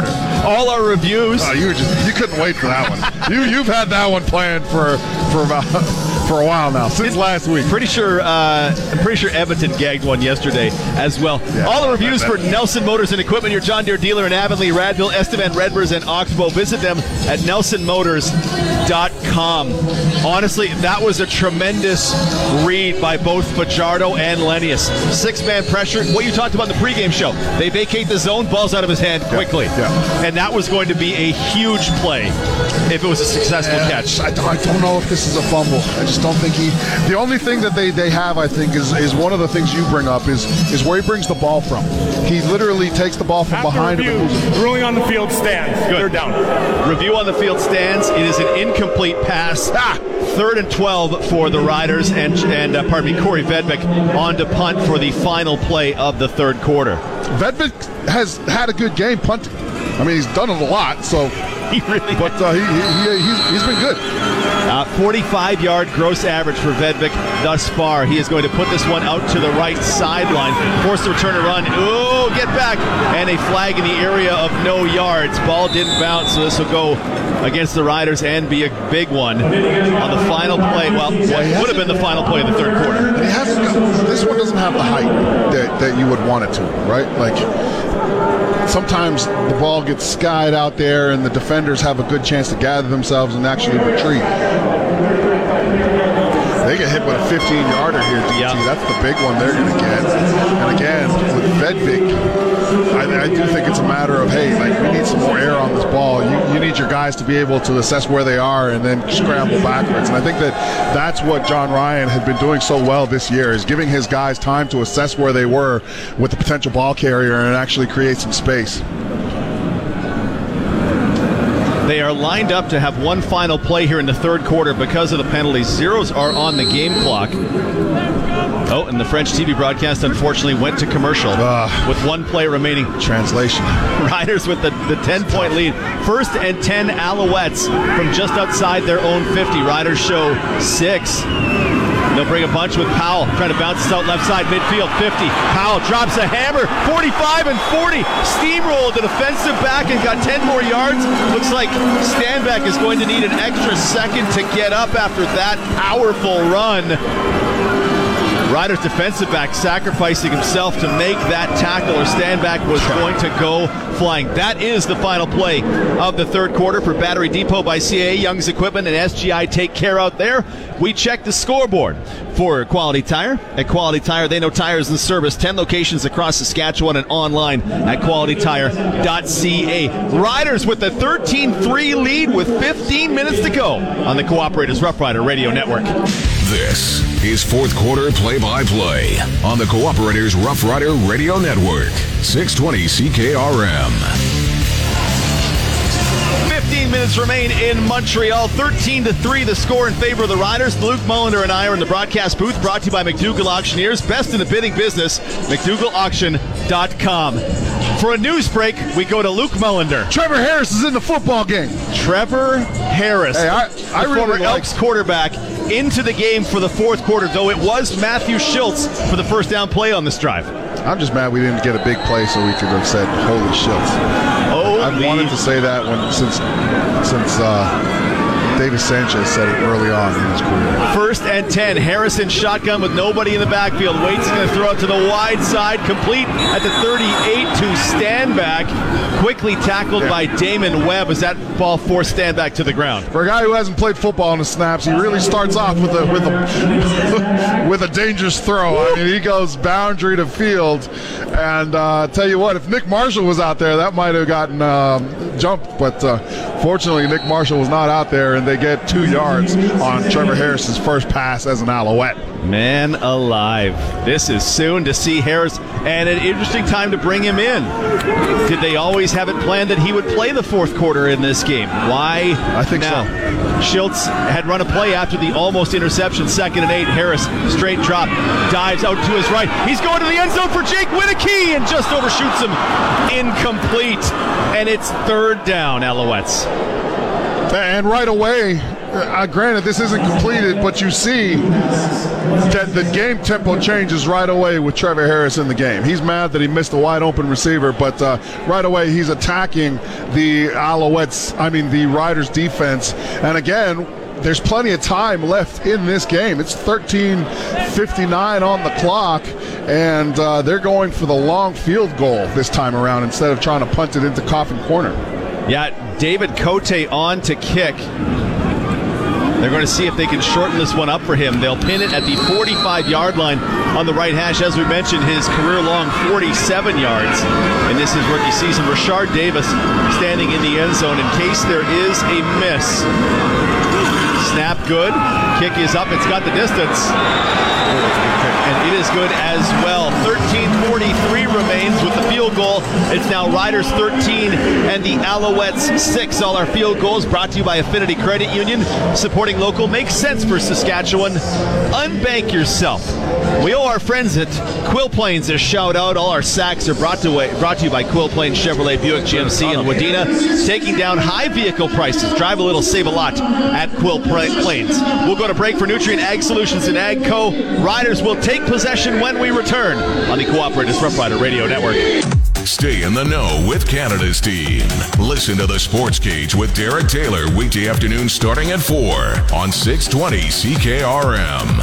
quarter. All our reviews. Oh, you were just you couldn't wait for that one. you you've had that one planned for for about for a while now, since last week. Pretty sure uh, I'm pretty sure Edmonton gagged one yesterday as well. Yeah, All the reviews that, for that. Nelson Motors and Equipment, your John Deere dealer in Avonlea, Radville, Estevan, Redbirds, and Oxbow. Visit them at nelson motors dot com. Honestly, that was a tremendous read by both Fajardo and Lenius. Six-man pressure. What you talked about in the pregame show. They vacate the zone, ball's out of his hand quickly. Yeah, yeah. And that was going to be a huge play if it was a successful Yeah, catch. I don't, I don't know if this is a fumble. I just don't think he. The only thing that they, they have, I think, is is one of the things you bring up is is where he brings the ball from. He literally takes the ball from After behind review, him. And moves it. ruling on the field stands. Good. They're down. Review on the field stands. It is an incomplete pass. Ah! Third and twelve for the Riders, and and uh, pardon me, Corey Vedvik on to punt for the final play of the third quarter. Vedvik has had a good game punting. I mean, he's done it a lot, so. He really But uh, he, he, he he's he's been good. Uh, forty-five-yard gross average for Vedvik thus far. He is going to put this one out to the right sideline. Force the return to run. Ooh, get back. And a flag in the area of no yards. Ball didn't bounce, so this will go against the Riders and be a big one on the final play. Well, what would have been the final play of the third quarter. And he hasn't got, this one doesn't have the height that, that you would want it to, right? Like, sometimes the ball gets skied out there and the defenders have a good chance to gather themselves and actually retreat. They get hit with a fifteen-yarder here, D T. Yep. That's the big one they're going to get. And again, with Vedvik, I, I do think it's a matter of, hey, like, we need some more air on this ball. You, you need your guys to be able to assess where they are and then scramble backwards. And I think that that's what John Ryan had been doing so well this year, is giving his guys time to assess where they were with the potential ball carrier and actually create some space. They are lined up to have one final play here in the third quarter because of the penalties. Zeros are on the game clock. Oh, and the French T V broadcast unfortunately went to commercial uh, with one play remaining. Translation. Riders with the, the ten-point lead. First and ten Alouettes from just outside their own fifty. Riders show six. They'll bring a bunch with Powell, trying to bounce this out left side, midfield, fifty. Powell drops a hammer, forty-five and forty. Steamrolled the defensive back and got ten more yards. Looks like Stanback is going to need an extra second to get up after that powerful run. Riders defensive back sacrificing himself to make that tackle, or Stanback was going to go flying. That is the final play of the third quarter for Battery Depot by C A A, Young's Equipment, and S G I Take Care out there. We check the scoreboard for Quality Tire. At Quality Tire, they know tires and service. ten locations across Saskatchewan and online at quality tire dot c a. Riders with a thirteen three lead with fifteen minutes to go on the Cooperators Rough Rider Radio Network. This is fourth quarter play-by-play on the Cooperators Rough Rider Radio Network, six twenty C K R M. fifteen minutes remain in Montreal. thirteen to three the score in favor of the Riders. Luke Mullender and I are in the broadcast booth, brought to you by McDougall Auctioneers. Best in the bidding business, mcdougall auction dot com. For a news break, we go to Luke Mullender. Trevor Harris is in the football game. Trevor Harris, Hey, I, I the really former like, Elks quarterback, into the game for the fourth quarter, though it was Matthew Schultz for the first down play on this drive. I'm just mad we didn't get a big play so we could have said, holy shit. Oh, I've wanted to say that when since since uh, Davis Sanchez said it early on in his career. First and ten. Harrison shotgun with nobody in the backfield. Waits is going to throw it to the wide side. Complete at the thirty-eight to Stanback. Quickly tackled Yeah. by Damon Webb as that ball forced Stanback to the ground. For a guy who hasn't played football in the snaps, he really starts off with a with a with a dangerous throw. I mean, he goes boundary to field, and uh, tell you what, if Nick Marshall was out there, that might have gotten um, jumped. But uh, fortunately, Nick Marshall was not out there, and they get two yards on Trevor Harris's first pass as an Alouette. Man alive. This is soon to see Harris, and an interesting time to bring him in. Did they always have it planned that he would play the fourth quarter in this game? Why I think now? so. Schultz had run a play after the almost interception, second and eight. Harris, straight drop, dives out to his right. He's going to the end zone for Jake Winicky and just overshoots him. Incomplete. And it's third down, Alouettes. And right away, uh, granted, this isn't completed, but you see that the game tempo changes right away with Trevor Harris in the game. He's mad that he missed a wide open receiver, but uh, right away he's attacking the Alouettes, I mean the Riders defense. And again, there's plenty of time left in this game. It's thirteen fifty-nine on the clock, and uh, they're going for the long field goal this time around instead of trying to punt it into Coffin Corner. Yeah, David Cote on to kick. They're going to see if they can shorten this one up for him. They'll pin it at the forty-five-yard line on the right hash. As we mentioned, his career-long forty-seven yards in this his rookie season. Rashard Davis standing in the end zone in case there is a miss. Snap good. Kick is up. It's got the distance. And it is good as well. thirteen forty-three remains with the field goal. It's now Riders thirteen and the Alouettes six. All our field goals brought to you by Affinity Credit Union. Supporting local makes sense for Saskatchewan. Unbank yourself. We owe our friends at Quill Plains a shout out. All our sacks are brought to, brought to you by Quill Plains Chevrolet Buick G M C in Wadena. Taking down high vehicle prices. Drive a little, save a lot at Quill Plains. We'll go to break for Nutrient Ag Solutions and Ag Co. Riders will take possession when we return on the Cooperative Rough Rider Radio Network. Stay in the know with Canada's team. Listen to the Sports Cage with Derek Taylor weekday afternoon starting at four on six twenty C K R M.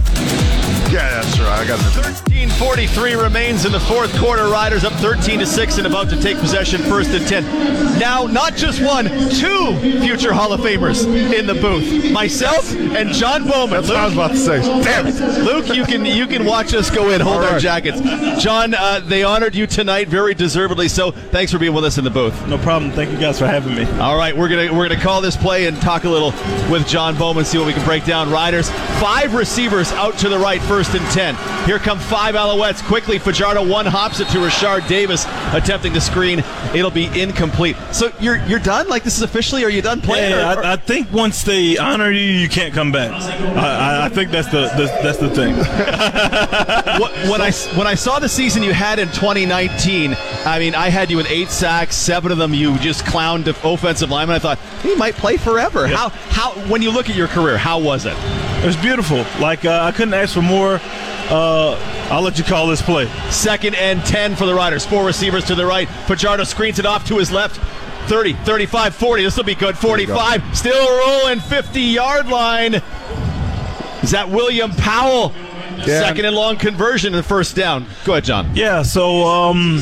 Yeah, that's right. I got it. thirteen forty-three remains in the fourth quarter. Riders up thirteen to six and about to take possession first and ten. Now, not just one, two future Hall of Famers in the booth. Myself and John Bowman. That's what I was about to say. Damn it. Luke, you can you can watch us go in. Hold All our right. jackets. John, uh, they honored you tonight, very deservedly so. Thanks for being with us in the booth. No problem. Thank you guys for having me. All right, we're gonna we're gonna call this play and talk a little with John Bowman, see what we can break down. Riders, five receivers out to the right, first and ten. Here come five Alouettes. Quickly, Fajardo one hops it to Rashard Davis, attempting to screen. It'll be incomplete. So you're you're done? Like, this is officially? Are you done playing? Yeah, or, or? I, I think once they honor you, you can't come back. I, I, I think that's the, the that's the thing. What, when I when I saw the season you had in twenty nineteen, I mean, I had you in eight sacks, seven of them you just clowned the offensive lineman. I thought he might play forever. Yeah. How how when you look at your career, how was it? It was beautiful. Like uh, I couldn't ask for more. Uh, I'll let you call this play. Second and ten for the Riders. Four receivers to the right. Fajardo screens it off to his left. thirty, thirty-five, forty. This will be good. forty-five. Still rolling. fifty-yard line. Is that William Powell? Yeah. Second and long conversion and first down. Go ahead, John. Yeah. So um,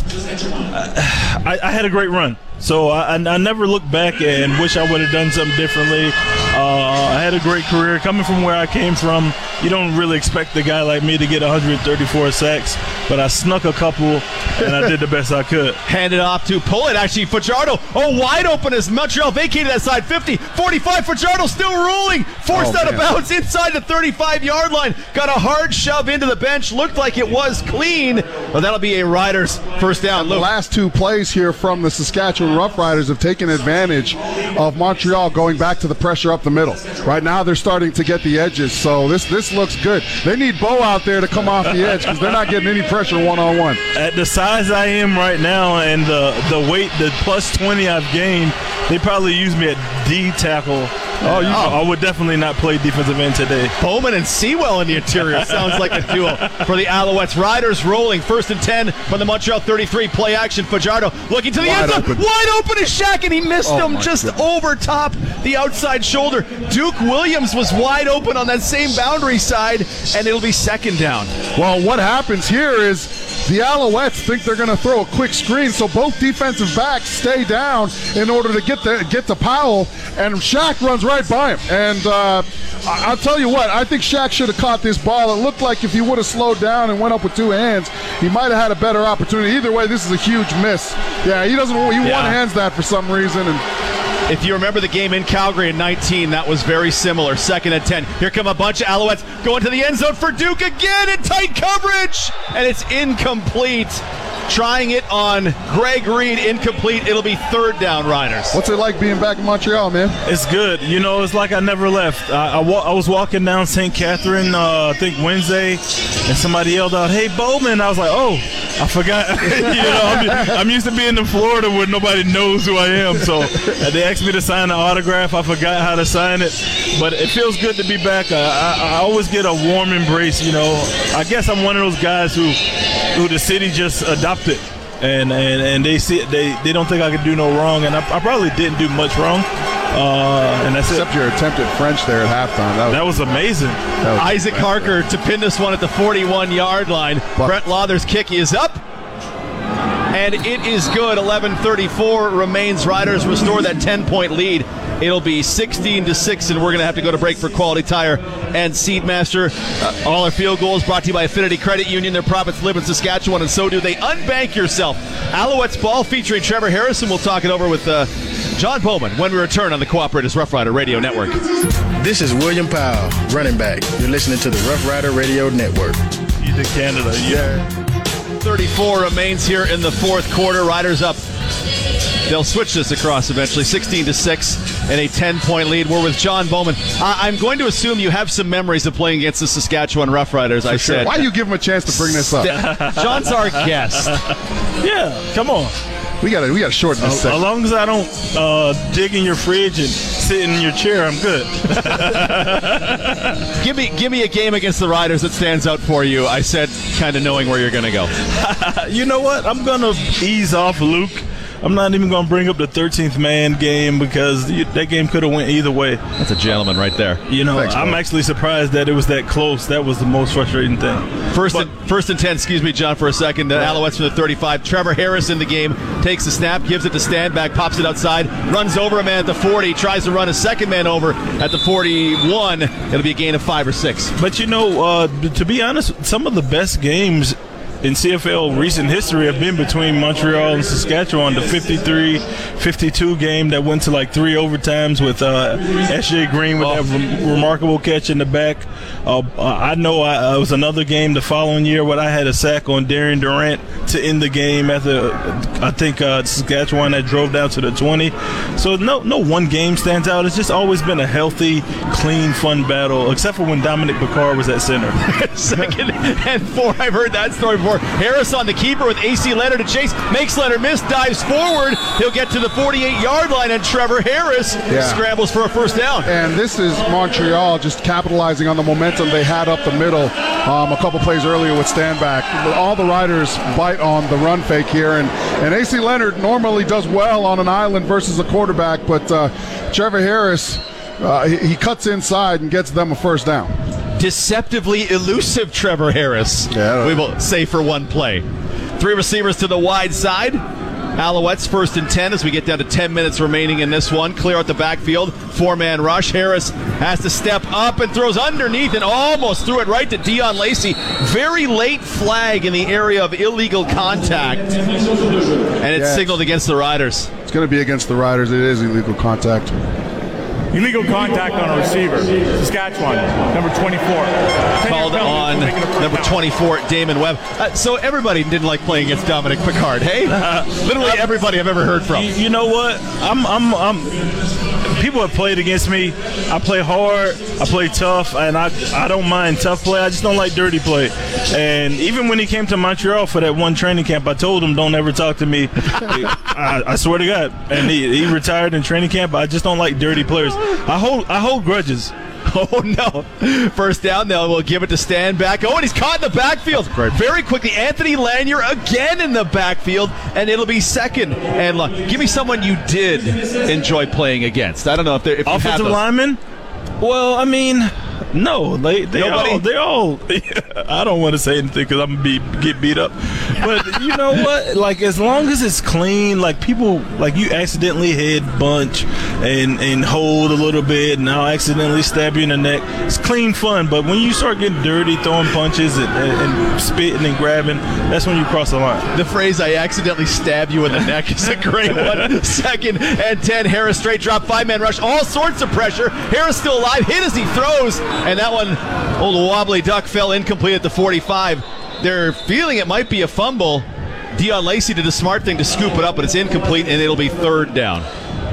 I, I had a great run. So I, I never look back and wish I would have done something differently. Uh, I had a great career. Coming from where I came from, you don't really expect a guy like me to get one hundred thirty-four sacks, but I snuck a couple, and I did the best I could. Hand it off to pull it. Actually, Fajardo, oh, wide open as Montreal vacated that side. fifty, forty-five, Fajardo still rolling. Forced Oh, out of man. bounds inside the thirty-five-yard line. Got a hard shove into the bench. Looked like it was clean. But that'll be a Riders first down. The Luke. last two plays here from the Saskatchewan Roughriders have taken advantage of Montreal going back to the pressure up the middle. Right now they're starting to get the edges, so this this looks good. They need Bo out there to come off the edge because they're not getting any pressure one-on-one. At the size I am right now and the, the weight, the plus twenty I've gained, they probably use me at D tackle. Oh, you, I would definitely not play defensive end today. Bowman and Sewell in the interior. Sounds like a duo for the Alouettes. Riders rolling. First and ten from the Montreal thirty-three. Play action. Fajardo looking to the Wide end zone. open. Wide open is Shaq, and he missed Oh, him my just goodness. over top the outside shoulder. Duke Williams was wide open on that same boundary side, and it'll be second down. Well, what happens here is the Alouettes think they're going to throw a quick screen, so both defensive backs stay down in order to get the, get to Powell, and Shaq runs right by him. And uh, I- I'll tell you what, I think Shaq should have caught this ball. It looked like if he would have slowed down and went up with two hands, he might have had a better opportunity. Either way, this is a huge miss. Yeah, he doesn't. He Yeah. one-hands that for some reason, and If you remember the game in Calgary in nineteen, that was very similar. Second and ten. Here come a bunch of Alouettes going to the end zone for Duke again in tight coverage, and it's incomplete. trying it on Greg Reed, incomplete. It'll be third down, Riders. What's it like being back in Montreal, man? It's good. You know, it's like I never left. I, I, wa- I was walking down Saint Catherine, uh, I think Wednesday, and somebody yelled out, "Hey, Bowman!" I was like, "Oh, I forgot." you know, I'm, I'm used to being in Florida where nobody knows who I am. So uh, they asked me to sign an autograph. I forgot how to sign it, but it feels good to be back. Uh, I, I always get a warm embrace. You know, I guess I'm one of those guys who, who the city just adopted. And, and and they see they they don't think I could do no wrong, and I, I probably didn't do much wrong. Uh, and that's Except it. your attempted French there at halftime. That was, That was amazing. that was Isaac Harker to pin this one at the forty-one-yard line. But- Brett Lawther's kick is up. And it is good. eleven thirty-four remains. Riders restore that ten-point lead. It'll be sixteen to six, and we're going to have to go to break for Quality Tire and Seedmaster. Uh, all our field goals brought to you by Affinity Credit Union. Their profits live in Saskatchewan, and so do they. Unbank yourself. Alouettes ball featuring Trevor Harrison. We'll talk it over with uh, John Bowman when we return on the Cooperatives Rough Rider Radio Network. This is William Powell, running back. You're listening to the Rough Rider Radio Network. He's in Canada. Yeah. thirty-four remains here in the fourth quarter. Riders up. They'll switch this across eventually. sixteen to six and a ten-point lead. We're with John Bowman. I- I'm going to assume you have some memories of playing against the Saskatchewan Roughriders. I said. Why you give him a chance to bring this up? John's our guest. Yeah, come on. We gotta we gotta shorten this As segment. long as I don't uh, dig in your fridge and sit in your chair, I'm good. give me give me a game against the Riders that stands out for you. I said, kind of knowing where you're going to go. You know what? I'm going to ease off Luke. I'm not even going to bring up the thirteenth man game because you, that game could have went either way. That's a gentleman right there. You know, Thanks, I'm bro. actually surprised that it was that close. That was the most frustrating thing. First But- and, first and ten, excuse me, John, for a second. The Alouettes from the thirty-five. Trevor Harris in the game. Takes the snap, gives it to Standback, pops it outside, runs over a man at the forty, tries to run a second man over at the forty-one. It'll be a gain of five or six. But, you know, uh, to be honest, some of the best games in C F L recent history have been between Montreal and Saskatchewan. The fifty-three fifty-two game that went to like three overtimes with uh, S J Green with that re- remarkable catch in the back. Uh, I know I, uh, it was another game the following year where I had a sack on Darian Durant to end the game at the, I think, uh, Saskatchewan that drove down to the twenty. So no, no one game stands out. It's just always been a healthy, clean, fun battle, except for when Dominic Picard was at center. Second and four. I've heard that story before. Harris on the keeper with A C Leonard to chase. Makes Leonard miss. Dives forward. He'll get to the forty-eight-yard line, and Trevor Harris Yeah. scrambles for a first down. And this is Montreal just capitalizing on the momentum they had up the middle um, a couple plays earlier with Standback. All the Riders bite on the run fake here, and, and A C Leonard normally does well on an island versus a quarterback, but uh, Trevor Harris, uh, he, he cuts inside and gets them a first down. Deceptively elusive Trevor Harris, Yeah. we will say for one play. Three receivers to the wide side. Alouettes first and ten as we get down to ten minutes remaining in this one. Clear out the backfield. Four-man rush. Harris has to step up and throws underneath and almost threw it right to Dion Lacey. Very late flag in the area of illegal contact. And it's Yeah. signaled against the Riders. It's going to be against the Riders. It is illegal contact. Illegal contact on a receiver. Saskatchewan, number twenty-four. Called on number twenty-four, Damon Webb. Uh, so everybody didn't like playing against Dominic Picard, hey? Literally everybody I've ever heard from. You, you know what? I'm, I'm, I'm. People have played against me. I play hard. I play tough, and I, I don't mind tough play. I just don't like dirty play. And even when he came to Montreal for that one training camp, I told him, "Don't ever talk to me." I, I swear to God. And he, he retired in training camp. I just don't like dirty players. I hold, I hold grudges. Oh, no. First down, they'll will give it to Standback. Oh, and he's caught in the backfield. Very quickly, Anthony Lanier again in the backfield, and it'll be second and long. Give me someone you did enjoy playing against. I don't know if they're if you have Offensive those. lineman? Well, I mean, no. They, they Nobody? all, they all, I don't want to say anything because I'm going to be get beat up. But you know what? Like, as long as it's clean, like people, like you accidentally head bunch and, and hold a little bit, and I'll accidentally stab you in the neck. It's clean fun. But when you start getting dirty, throwing punches and, and, and spitting and grabbing, that's when you cross the line. The phrase "I accidentally stab you in the neck" is a great one. Second and ten. Harris straight drop, five-man rush, all sorts of pressure. Harris still alive, hit as he throws, and that one, old wobbly duck, fell incomplete at the forty-five. They're feeling it might be a fumble. Dion Lacey did a smart thing to scoop it up, but it's incomplete, and it'll be third down.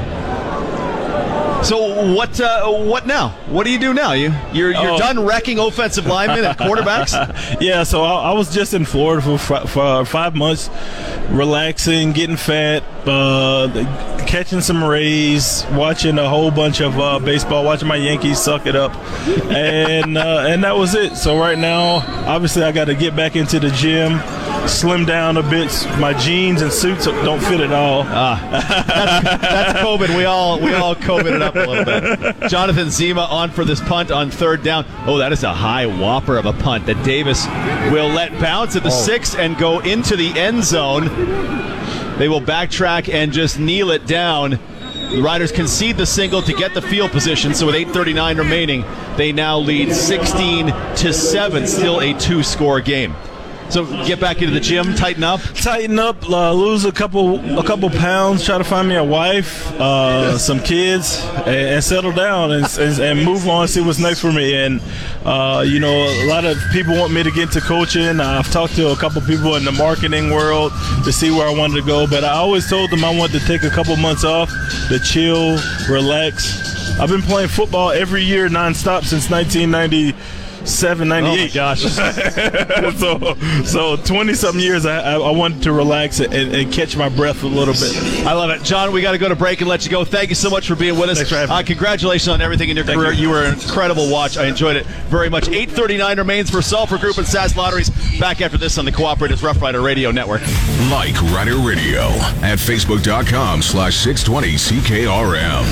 So what uh, what now? What do you do now? You, you're you're oh. done wrecking offensive linemen and quarterbacks? Yeah, so I, I was just in Florida for, f- for five months, relaxing, getting fat, uh, catching some rays, watching a whole bunch of uh, baseball, watching my Yankees suck it up, and uh, and that was it. So right now, obviously, I got to get back into the gym, slim down a bit. My jeans and suits don't fit at all. Ah, that's, that's COVID. We all we all COVID it up a little bit. Jonathan Zima on for this punt on third down. Oh, that is a high whopper of a punt that Davis will let bounce at the oh. six and go into the end zone. They will backtrack and just kneel it down. The Riders concede the single to get the field position, so with eight thirty-nine remaining, they now lead sixteen to seven, still a two-score game. So get back into the gym, tighten up. Tighten up, uh, lose a couple a couple pounds, try to find me a wife, uh, some kids, and, and settle down and, and, and move on, see what's next for me. And, uh, you know, a lot of people want me to get into coaching. I've talked to a couple people in the marketing world to see where I wanted to go, but I always told them I wanted to take a couple months off to chill, relax. I've been playing football every year nonstop since nineteen ninety-seven, ninety-eight. Oh, gosh. so, so twenty-something years, I, I wanted to relax and, and catch my breath a little bit. I love it. John, we got to go to break and let you go. Thank you so much for being with us. Thanks for having uh, me. Congratulations on everything in your Thank career. You. You. were an incredible watch. I enjoyed it very much. eight thirty-nine remains for Sulphur Group and Sass Lotteries. Back after this on the Cooperatives Rough Rider Radio Network. Like Rider Radio at facebook.com slash 620 CKRM.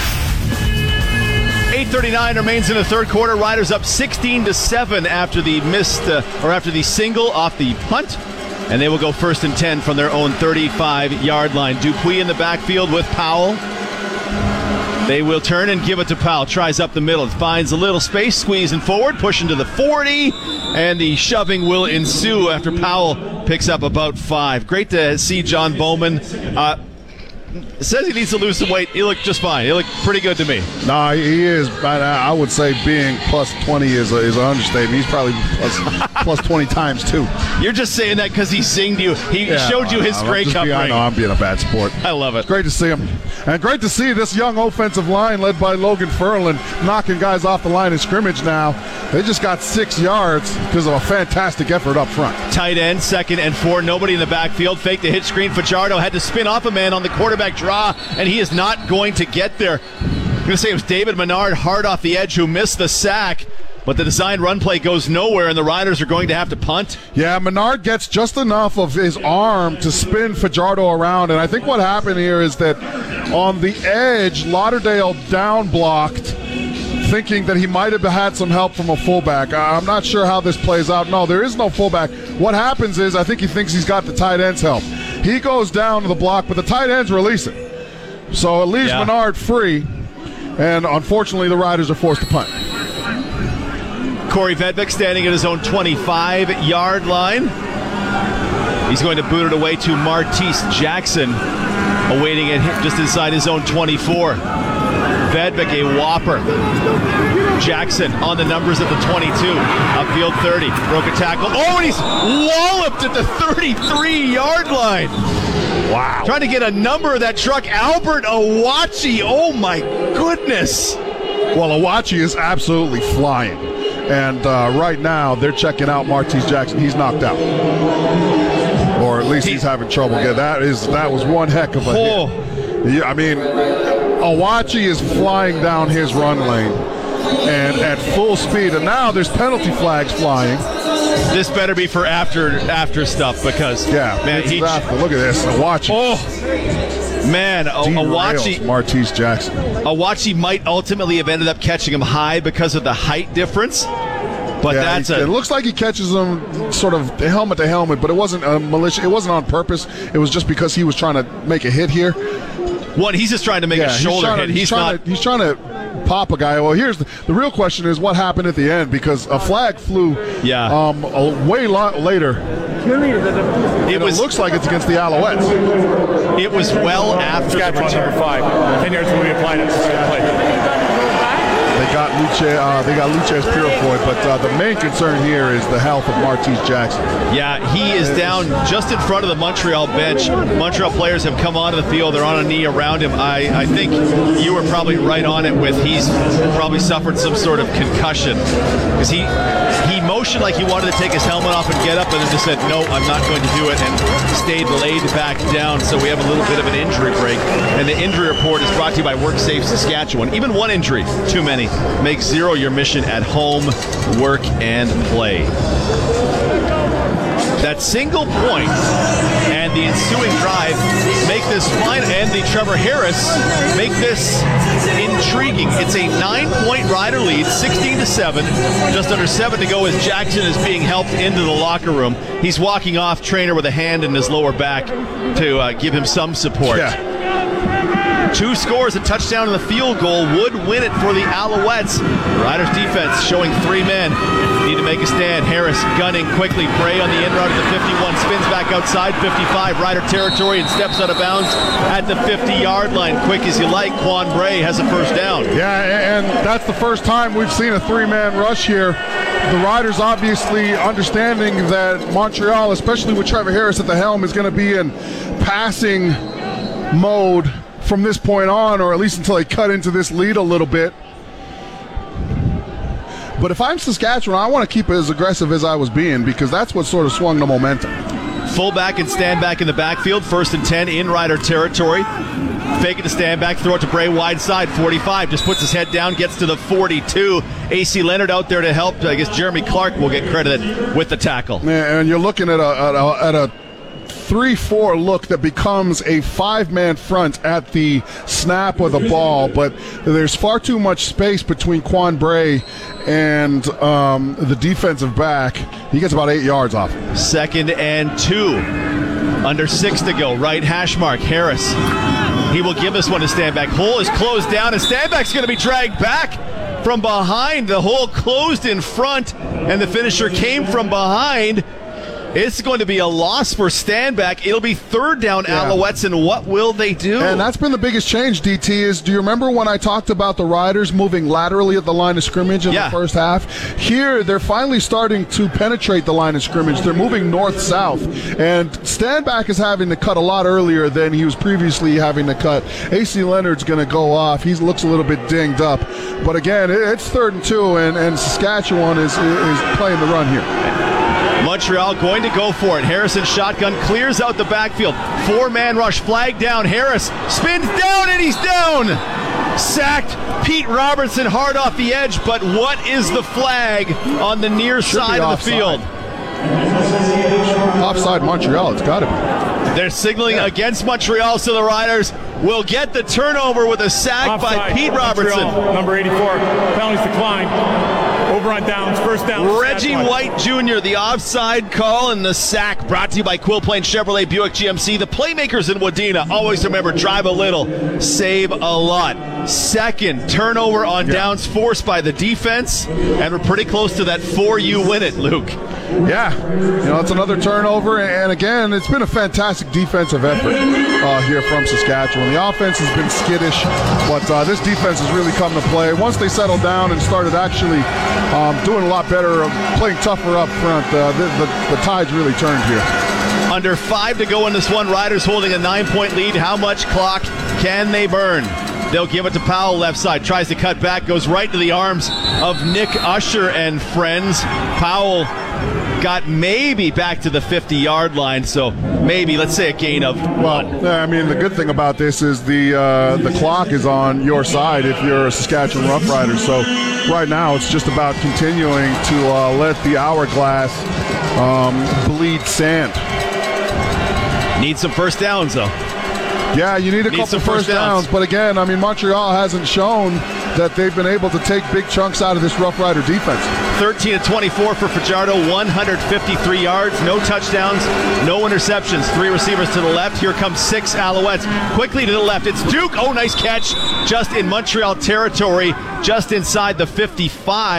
eight thirty-nine remains in the third quarter. Riders up sixteen to seven after the missed uh, or after the single off the punt, and they will go first and ten from their own thirty-five yard line. Dupuis in the backfield with Powell. They will turn and give it to Powell. Tries up the middle, finds a little space, squeezing forward, pushing to the forty, and the shoving will ensue after Powell picks up about five. Great to see John Bowman. Uh, says he needs to lose some weight. He looked just fine. He looked pretty good to me. No, he is. But I would say being plus twenty is a, is an understatement. He's probably plus, plus twenty times two. You're just saying that because he singed you. He yeah, showed you his I'm Grey Cup be, ring. I know I'm being a bad sport. I love it. Great to see him. And great to see this young offensive line led by Logan Ferland knocking guys off the line of scrimmage now. They just got six yards because of a fantastic effort up front. Tight end, second and four. Nobody in the backfield. Fake the hit screen. Fajardo had to spin off a man on the quarterback draw, and he is not going to get there. I'm going to say it was David Menard hard off the edge who missed the sack, but the design run play goes nowhere, and the Riders are going to have to punt. Yeah, Menard gets just enough of his arm to spin Fajardo around, and I think what happened here is that on the edge, Lauderdale down blocked, thinking that he might have had some help from a fullback. I'm not sure how this plays out. No, there is no fullback. What happens is I think he thinks he's got the tight end's help. He goes down to the block, but the tight end's releasing. So it leaves yeah. Menard free, and unfortunately the Riders are forced to punt. Corey Vedvik standing at his own twenty-five yard line. He's going to boot it away to Martese Jackson, awaiting it just inside his own twenty-four. Vedvik, a whopper. Jackson on the numbers at the twenty-two. Upfield thirty. Broke a tackle. Oh, and he's walloped at the thirty-three yard line. Wow. Trying to get a number of that truck. Albert Awachi. Oh, my goodness. Well, Awachi is absolutely flying. And uh, right now, they're checking out Martese Jackson. He's knocked out. Or at least he's having trouble. Yeah, that is that was one heck of a oh. hit. Yeah, I mean, Awachi is flying down his run lane and at full speed. And now there's penalty flags flying. This better be for after after stuff because, yeah, man, he, after. Look at this. Awachi. Oh, man, Awachi. Martese Jackson. Awachi might ultimately have ended up catching him high because of the height difference. But yeah, that's he, a, it looks like he catches him sort of helmet to helmet, but it wasn't a malicious. It wasn't on purpose. It was just because he was trying to make a hit here. One, he's just trying to make yeah, a shoulder he's hit. To, he's, he's trying not. To, he's trying to pop a guy. Well, here's the, the real question: is what happened at the end? Because a flag flew. Yeah. Um, a, way lo- later. It was. It looks like it's against the Alouettes. It was well after Saskatchewan the return. number five. Ten yards will be applied at the play. They got Luke Luce, uh, they got Luces Purifoy, but uh, the main concern here is the health of Martese Jackson. Yeah, he is down just in front of the Montreal bench. Montreal players have come onto the field. They're on a knee around him. I, I think you were probably right on it with he's probably suffered some sort of concussion because he he motioned like he wanted to take his helmet off and get up and then just said, no, I'm not going to do it, and stayed laid back down. So we have a little bit of an injury break. And the injury report is brought to you by WorkSafe Saskatchewan. Even one injury, too many. Make zero your mission at home, work, and play. That single point and the ensuing drive make this fine, and the Trevor Harris make this intriguing. It's a nine-point Rider lead, sixteen to seven. Just under seven to go as Jackson is being helped into the locker room. He's walking off, trainer with a hand in his lower back to uh, give him some support. Yeah. Two scores, a touchdown and the field goal would win it for the Alouettes. The Riders defense showing three men. Need to make a stand. Harris gunning quickly. Bray on the in route at the fifty-one. Spins back outside. fifty-five. Rider territory and steps out of bounds at the fifty-yard line. Quick as you like. Quan Bray has a first down. Yeah, and that's the first time we've seen a three-man rush here. The Riders obviously understanding that Montreal, especially with Trevor Harris at the helm, is going to be in passing mode from this point on, or at least until they cut into this lead a little bit. But if I'm Saskatchewan, I want to keep it as aggressive as I was being, because that's what sort of swung the momentum. Fullback and stand back in the backfield. First and ten in Rider territory. Fake it to stand back, throw it to Bray wide side. forty-five, just puts his head down, gets to the forty-two. A C Leonard out there to help. I guess Jeremy Clark will get credited with the tackle. Yeah, and you're looking at a, at a, at a three four look that becomes a five-man front at the snap of the ball, but there's far too much space between Quan Bray and um, the defensive back. He gets about eight yards off. Second and two. Under six to go. Right hash mark. Harris. He will give us one to stand back. Hole is closed down, and Standback's going to be dragged back from behind. The hole closed in front, and the finisher came from behind. It's going to be a loss for Standback. It'll be third down, yeah. Alouettes, and what will they do? And that's been the biggest change, D T, is do you remember when I talked about the Riders moving laterally at the line of scrimmage in yeah. the first half? Here, they're finally starting to penetrate the line of scrimmage. They're moving north-south, and Standback is having to cut a lot earlier than he was previously having to cut. A C Leonard's going to go off. He looks a little bit dinged up. But again, it's third and two, and, and Saskatchewan is, is playing the run here. Montreal going to go for it. Harrison shotgun clears out the backfield. Four-man rush, flag down. Harris spins down, and he's down. Sacked. Pete Robertson hard off the edge, but what is the flag on the near Should side of the field? Offside Montreal, it's got to be. They're signaling yeah. against Montreal, so the Riders will get the turnover with a sack Offside, by Pete Robertson. Montreal, number eighty-four, penalties declined. Over on downs, first down. Reggie White Junior, the offside call and the sack, brought to you by Quill Plain Chevrolet Buick G M C. The playmakers in Wadena. Always remember, drive a little, save a lot. Second turnover on yeah. downs forced by the defense, and we're pretty close to that four U win it, Luke. Yeah, you know, it's another turnover, and again, it's been a fantastic defensive effort uh, here from Saskatchewan. The offense has been skittish, but uh, this defense has really come to play. Once they settled down and started actually um, doing a lot better, uh, playing tougher up front, uh, the, the, the tide's really turned here. Under five to go in this one. Riders holding a nine-point lead. How much clock can they burn? They'll give it to Powell left side. Tries to cut back. Goes right to the arms of Nick Usher and friends. Powell got maybe back to the fifty-yard line, so maybe, let's say, a gain of well, one. I mean, the good thing about this is the uh, the clock is on your side if you're a Saskatchewan Roughriders. So right now it's just about continuing to uh, let the hourglass um, bleed sand. Need some first downs, though. Yeah, you need a need couple first, first downs. downs. But again, I mean, Montreal hasn't shown that they've been able to take big chunks out of this Rough Rider defense. thirteen to twenty-four for Fajardo, one hundred fifty-three yards, no touchdowns, no interceptions. Three receivers to the left. Here comes six Alouettes. Quickly to the left. It's Duke. Oh, nice catch. Just in Montreal territory, just inside the fifty-five.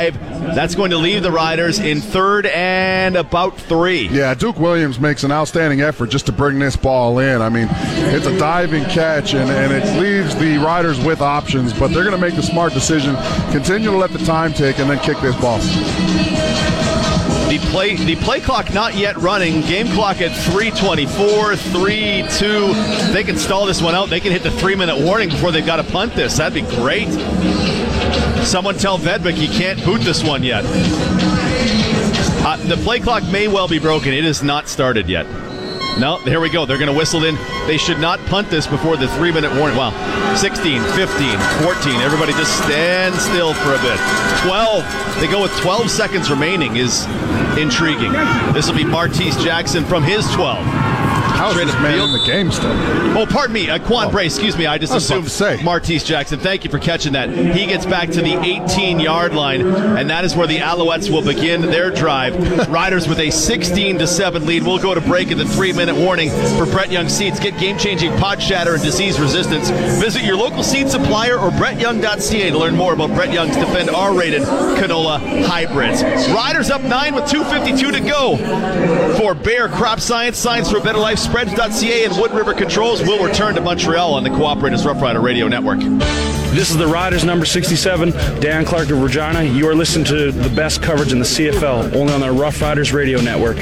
That's going to leave the Riders in third and about three. Yeah, Duke Williams makes an outstanding effort just to bring this ball in. I mean, it's a diving catch, and, and it leaves the Riders with options, but they're going to make the smart decision, continue to let the time tick, and then kick this ball. The play the play clock not yet running. Game clock at three twenty-four, three two. They can stall this one out. They can hit the three-minute warning before they've got to punt this. That'd be great. Someone tell Vedvik he can't boot this one yet. Uh, the play clock may well be broken. It is not started yet. No, here we go. They're going to whistle in. They should not punt this before the three-minute warning. Wow. sixteen, fifteen, fourteen. Everybody just stand still for a bit. twelve. They go with twelve seconds remaining is intriguing. This will be Martese Jackson from his twelve. How's this man in the game still? Oh, pardon me. Uh, Quan oh. Bray, excuse me. I just I was assumed Martese Jackson. Thank you for catching that. He gets back to the eighteen-yard line, and that is where the Alouettes will begin their drive. Riders with a sixteen to seven lead. We'll go to break at the three-minute warning for Brett Young Seeds. Get game-changing pod shatter and disease resistance. Visit your local seed supplier or brett young dot c a to learn more about Brett Young's Defend R-rated canola hybrids. Riders up nine with two fifty-two to go. For Bayer Crop Science, Science for a Better Life, spreads dot c a and Wood River Controls will return to Montreal on the Cooperators Rough Rider Radio Network. This is the Riders number sixty-seven, Dan Clark of Regina. You are listening to the best coverage in the C F L, only on the Rough Riders Radio Network.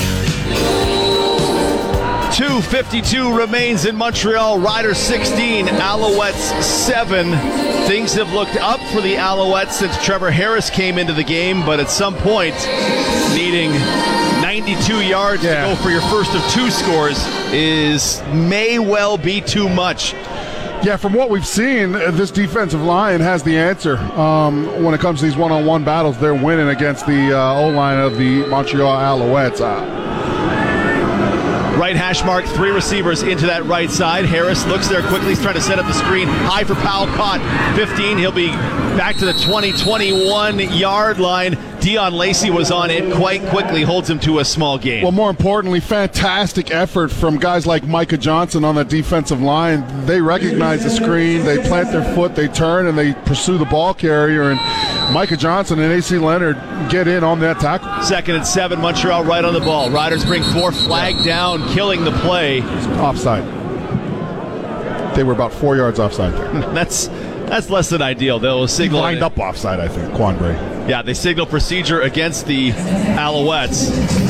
two fifty-two remains in Montreal. Riders sixteen, Alouettes seven. Things have looked up for the Alouettes since Trevor Harris came into the game, but at some point, needing ninety-two yards yeah. to go for your first of two scores is may well be too much. Yeah, from what we've seen, this defensive line has the answer. Um, when it comes to these one-on-one battles, they're winning against the uh, O-line of the Montreal Alouettes. Uh, Right hash mark, three receivers into that right side. Harris looks there quickly. He's trying to set up the screen. High for Powell, caught. fifteen. He'll be back to the twenty, twenty-one-yard line. Dion Lacey was on it quite quickly, holds him to a small gain. Well, more importantly, fantastic effort from guys like Micah Johnson on the defensive line. They recognize the screen, they plant their foot, they turn, and they pursue the ball carrier. And Micah Johnson and A C Leonard get in on that tackle. Second and seven, Montreal right on the ball. Riders bring four, flag down, killing the play. Offside. They were about four yards offside there. That's that's less than ideal. They'll signal. Lined up offside, I think, Quan Bray. Yeah, they signal procedure against the Alouettes.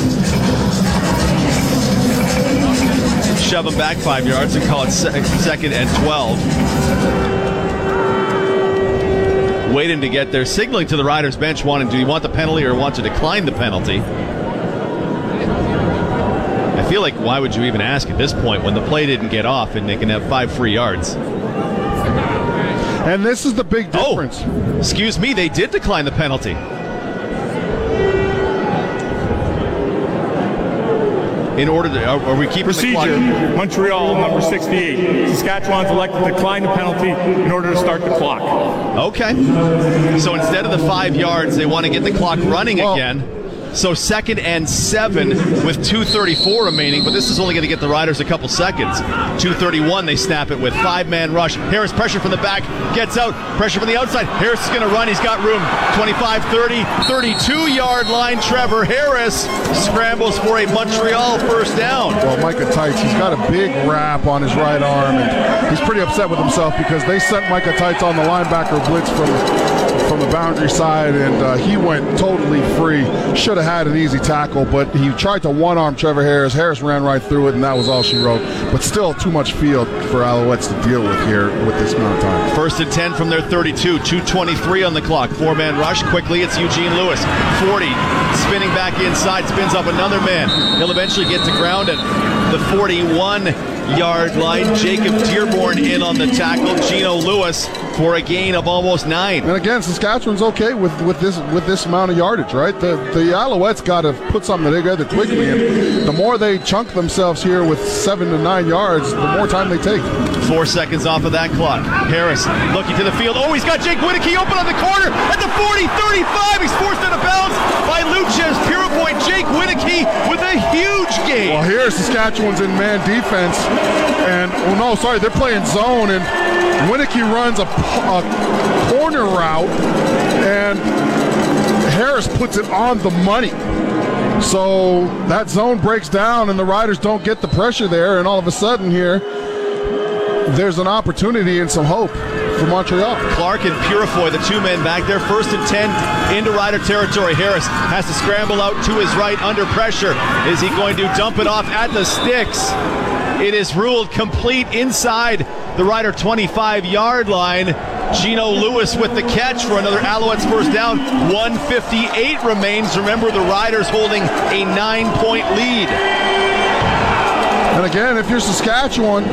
Shove them back five yards and call it se- second and twelve. Waiting to get there, signaling to the Riders bench, wanting, do you want the penalty or want to decline the penalty? I feel like, why would you even ask at this point when the play didn't get off and they can have five free yards? And this is the big difference. Oh, excuse me, they did decline the penalty. In order to, are, are we keeping procedure, the clock? Montreal, number sixty-eight. Saskatchewan's elected to decline the penalty in order to start the clock. Okay. So instead of the five yards, they want to get the clock running well, again. So second and seven with two thirty-four remaining, but this is only going to get the Riders a couple seconds. two thirty-one, they snap it with five-man rush. Harris pressure from the back, gets out, pressure from the outside. Harris is going to run, he's got room. twenty-five, thirty, thirty-two-yard line. Trevor Harris scrambles for a Montreal first down. Well, Micah Tights, he's got a big wrap on his right arm, and he's pretty upset with himself because they sent Micah Tights on the linebacker blitz from, from the boundary side, and uh, he went totally free. Should have had an easy tackle, but he tried to one-arm Trevor Harris. Harris ran right through it, and that was all she wrote. But still too much field for Alouettes to deal with here with this amount of time. First and ten from their thirty-two. two twenty-three on the clock. Four-man rush. Quickly, it's Eugene Lewis. forty. Spinning back inside. Spins up another man. He'll eventually get to ground at the forty-one-yard line. Jacob Dearborn in on the tackle. Gino Lewis for a gain of almost nine. And again, Saskatchewan's okay with, with this with this amount of yardage, right? The the Alouettes got to put something together quickly, and the more they chunk themselves here with seven to nine yards, the more time they take. Four seconds off of that clock. Harris looking to the field. Oh, he's got Jake Winneke open on the corner at the forty, thirty-five. He's forced out of bounds by Luches Puripoint. Jake Winneke with a huge gain. Well, here Saskatchewan's in man defense, and oh no, sorry, they're playing zone, and Winneke runs a, a corner route, and Harris puts it on the money. So that zone breaks down and the Riders don't get the pressure there, and all of a sudden here, there's an opportunity and some hope for Montreal. Clark and Purifoy, the two men back there, first and ten into Rider territory. Harris has to scramble out to his right under pressure. Is he going to dump it off at the sticks? It is ruled complete inside the Rider twenty-five-yard line. Gino Lewis with the catch for another Alouettes first down. one fifty-eight remains. Remember, the Riders holding a nine-point lead. And again, if you're Saskatchewan,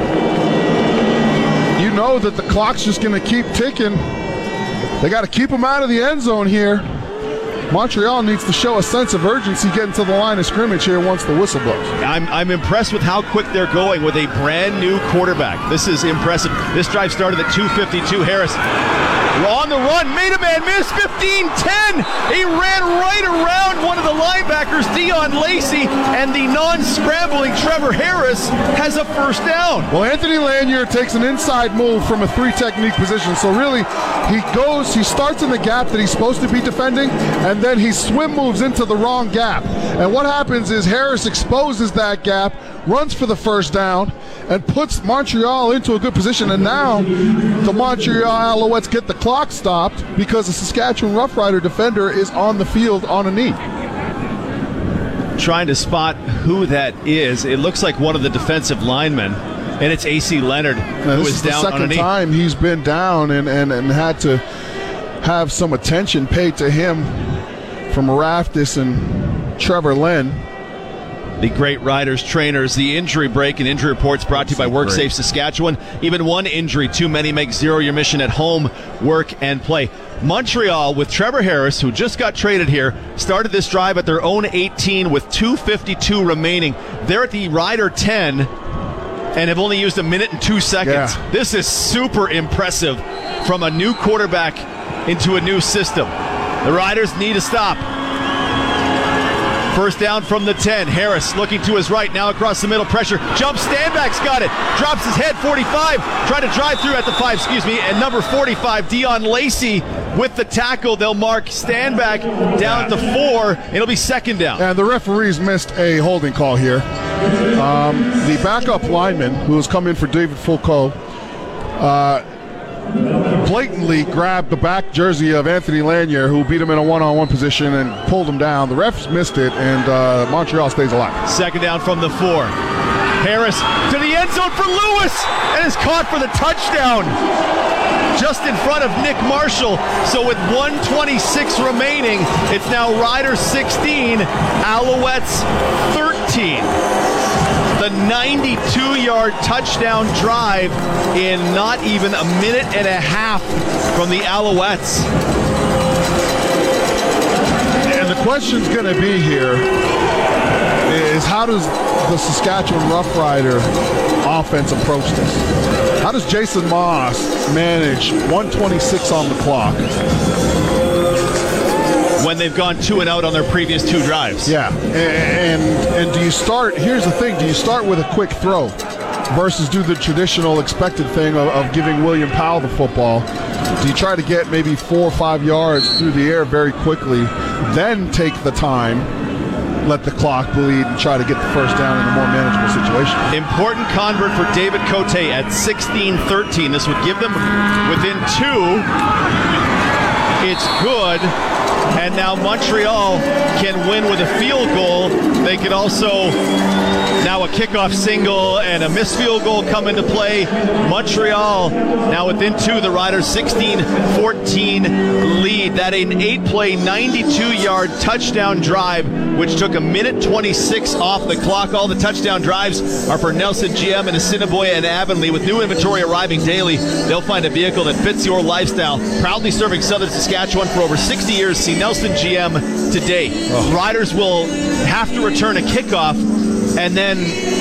you know that the clock's just going to keep ticking. They got to keep them out of the end zone here. Montreal needs to show a sense of urgency getting to the line of scrimmage here once the whistle blows. I'm, I'm impressed with how quick they're going with a brand new quarterback. This is impressive. This drive started at two fifty-two. Harris on the run, made a man miss, fifteen ten. He ran right around one of the linebackers, Dion Lacey, and the non-scrambling Trevor Harris has a first down. Well, Anthony Lanier takes an inside move from a three technique position. So really, he goes, he starts in the gap that he's supposed to be defending, and then he swim moves into the wrong gap. And what happens is Harris exposes that gap, runs for the first down, and puts Montreal into a good position. And now the Montreal Alouettes get the clock stopped because the Saskatchewan Rough Rider defender is on the field on a knee. Trying to spot who that is. It looks like one of the defensive linemen, and it's A C Leonard, now, who this is, is down the second on a knee. time he's been down and, and, and had to have some attention paid to him from Raftis and Trevor Lynn. The great Riders trainers. The injury break and injury reports brought to you by WorkSafe Saskatchewan. Even one injury too many. Make zero your mission at home, work, and play. Montreal, with Trevor Harris, who just got traded here, started this drive at their own eighteen with two fifty-two remaining. They're at the Rider ten and have only used a minute and two seconds. Yeah. This is super impressive from a new quarterback into a new system. The Riders need to stop. First down from the ten. Harris looking to his right, now across the middle, pressure. Jumps, Stanback's got it. Drops his head, forty-five. Trying to drive through at the five, excuse me. And number forty-five, Dion Lacey with the tackle. They'll mark Stanback down at the four. It'll be second down. And the referees missed a holding call here. Um, the backup lineman, who has come in for David Foucault, uh, blatantly grabbed the back jersey of Anthony Lanier, who beat him in a one-on-one position and pulled him down. The refs missed it, and uh, Montreal stays alive. Second down from the four. Harris to the end zone for Lewis, and is caught for the touchdown just in front of Nick Marshall. So with one twenty-six remaining, it's now Riders sixteen, Alouettes thirteen. The ninety-two-yard touchdown drive in not even a minute and a half from the Alouettes. And the question's going to be here is, how does the Saskatchewan Rough Rider offense approach this? How does Jason Moss manage one twenty-six on the clock when they've gone two and out on their previous two drives? Yeah, and and do you start, here's the thing, do you start with a quick throw versus do the traditional expected thing of, of giving William Powell the football? Do you try to get maybe four or five yards through the air very quickly, then take the time, let the clock bleed, and try to get the first down in a more manageable situation? Important convert for David Cote at sixteen thirteen. This would give them within two. It's good. And now Montreal can win with a field goal. They could also, now a kickoff single and a missed field goal come into play. Montreal now within two, the Riders sixteen fourteen lead. That an eight-play, ninety-two-yard touchdown drive, which took a minute twenty-six off the clock. All the touchdown drives are for Nelson G M and Assiniboia and Avonlea. With new inventory arriving daily, they'll find a vehicle that fits your lifestyle. Proudly serving Southern Saskatchewan for over sixty years. See Nelson G M today. Oh. Riders will have to return a kickoff, and then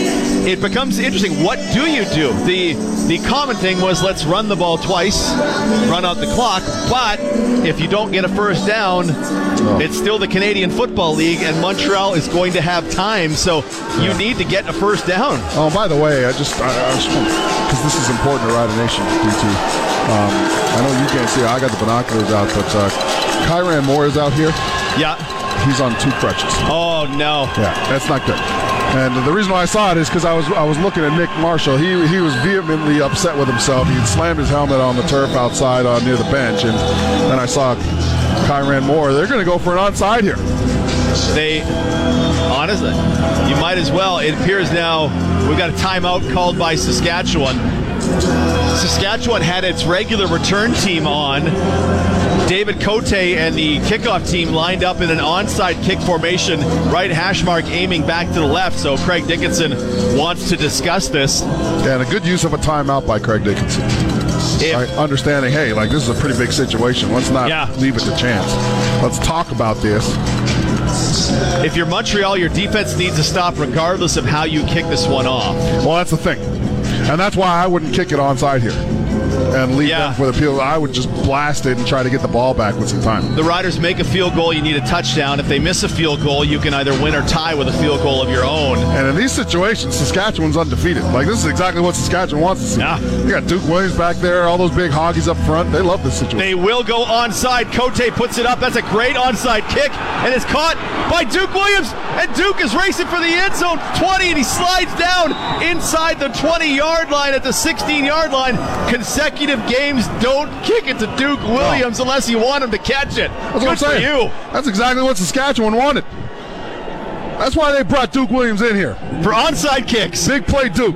it becomes interesting. What do you do? The the common thing was let's run the ball twice, run out the clock, but if you don't get a first down, oh. it's still the Canadian Football League, and Montreal is going to have time, so you need to get a first down. Oh, by the way, I just, I, I just because this is important to Rider Nation, D T. Um, I know you can't see it. I got the binoculars out, but uh, Kyran Moore is out here. Yeah. He's on two crutches. Oh, no. Yeah, that's not good. And the reason why I saw it is because I was I was looking at Nick Marshall. He he was vehemently upset with himself. He had slammed his helmet on the turf outside uh, near the bench, and then I saw Kyran Moore. They're going to go for an onside here. They, honestly, you might as well. It appears now we've got a timeout called by Saskatchewan. Saskatchewan had its regular return team on. David Cote and the kickoff team lined up in an onside kick formation, right hash mark aiming back to the left. So Craig Dickinson wants to discuss this. Yeah, and a good use of a timeout by Craig Dickinson. If, right, understanding, hey, like this is a pretty big situation. Let's not yeah. leave it to chance. Let's talk about this. If you're Montreal, your defense needs to stop regardless of how you kick this one off. Well, that's the thing. And that's why I wouldn't kick it onside here and leave yeah. them for the field. I would just blast it and try to get the ball back with some time. The Riders make a field goal, you need a touchdown. If they miss a field goal, you can either win or tie with a field goal of your own. And in these situations, Saskatchewan's undefeated. Like, this is exactly what Saskatchewan wants to see. Yeah. You got Duke Williams back there, all those big hoggies up front. They love this situation. They will go onside. Cote puts it up. That's a great onside kick, and it's caught by Duke Williams. And Duke is racing for the end zone, twenty, and he slides down inside the twenty-yard line at the sixteen-yard line. Consecutive games, don't kick it to Duke Williams oh. unless you want him to catch it. That's Good what I'm saying. For you. That's exactly what Saskatchewan wanted. That's why they brought Duke Williams in here. For onside kicks. Big play, Duke.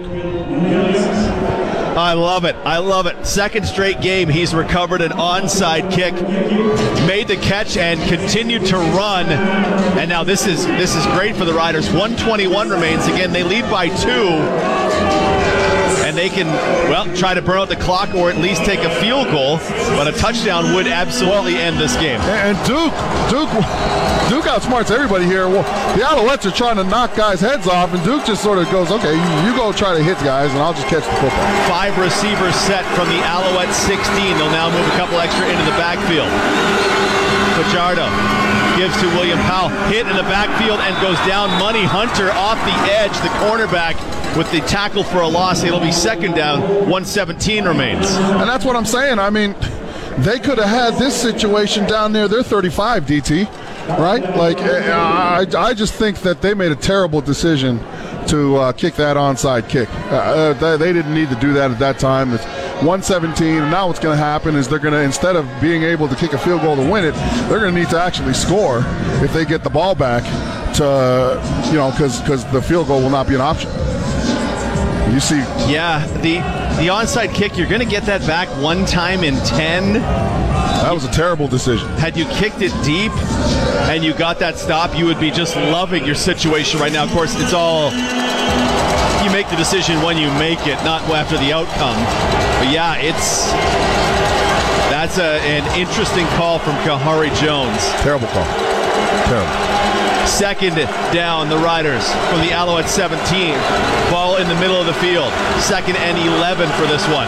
I love it. I love it. Second straight game, he's recovered an onside kick, made the catch, and continued to run. And now this is this is great for the Riders. one twenty-one remains. Again, they lead by two. And they can, well, try to burn out the clock or at least take a field goal. But a touchdown would absolutely end this game. And Duke, Duke, Duke outsmarts everybody here. Well, the Alouettes are trying to knock guys' heads off, and Duke just sort of goes, okay, you, you go try to hit guys, and I'll just catch the football. Five receivers set from the Alouettes sixteen. They'll now move a couple extra into the backfield. Fajardo gives to William Powell. Hit in the backfield and goes down. Money Hunter off the edge, the cornerback, with the tackle for a loss. It'll be second down. one seventeen remains. And that's what I'm saying. I mean, they could have had this situation down near their thirty-five, D T, right? Like, I, I just think that they made a terrible decision to uh, kick that onside kick. Uh, they, they didn't need to do that at that time. It's one seventeen, and now what's going to happen is they're going to, instead of being able to kick a field goal to win it, they're going to need to actually score if they get the ball back to, you know, because because the field goal will not be an option. You see, yeah, the the onside kick, you're going to get that back one time in ten. That was a terrible decision. Had you kicked it deep and you got that stop, you would be just loving your situation right now. Of course, it's all, you make the decision when you make it, not after the outcome. But yeah, it's, that's a, an interesting call from Kahari Jones. Terrible call. Terrible. Second down, the Riders from the Alouette seventeen. Ball in the middle of the field. Second and eleven for this one.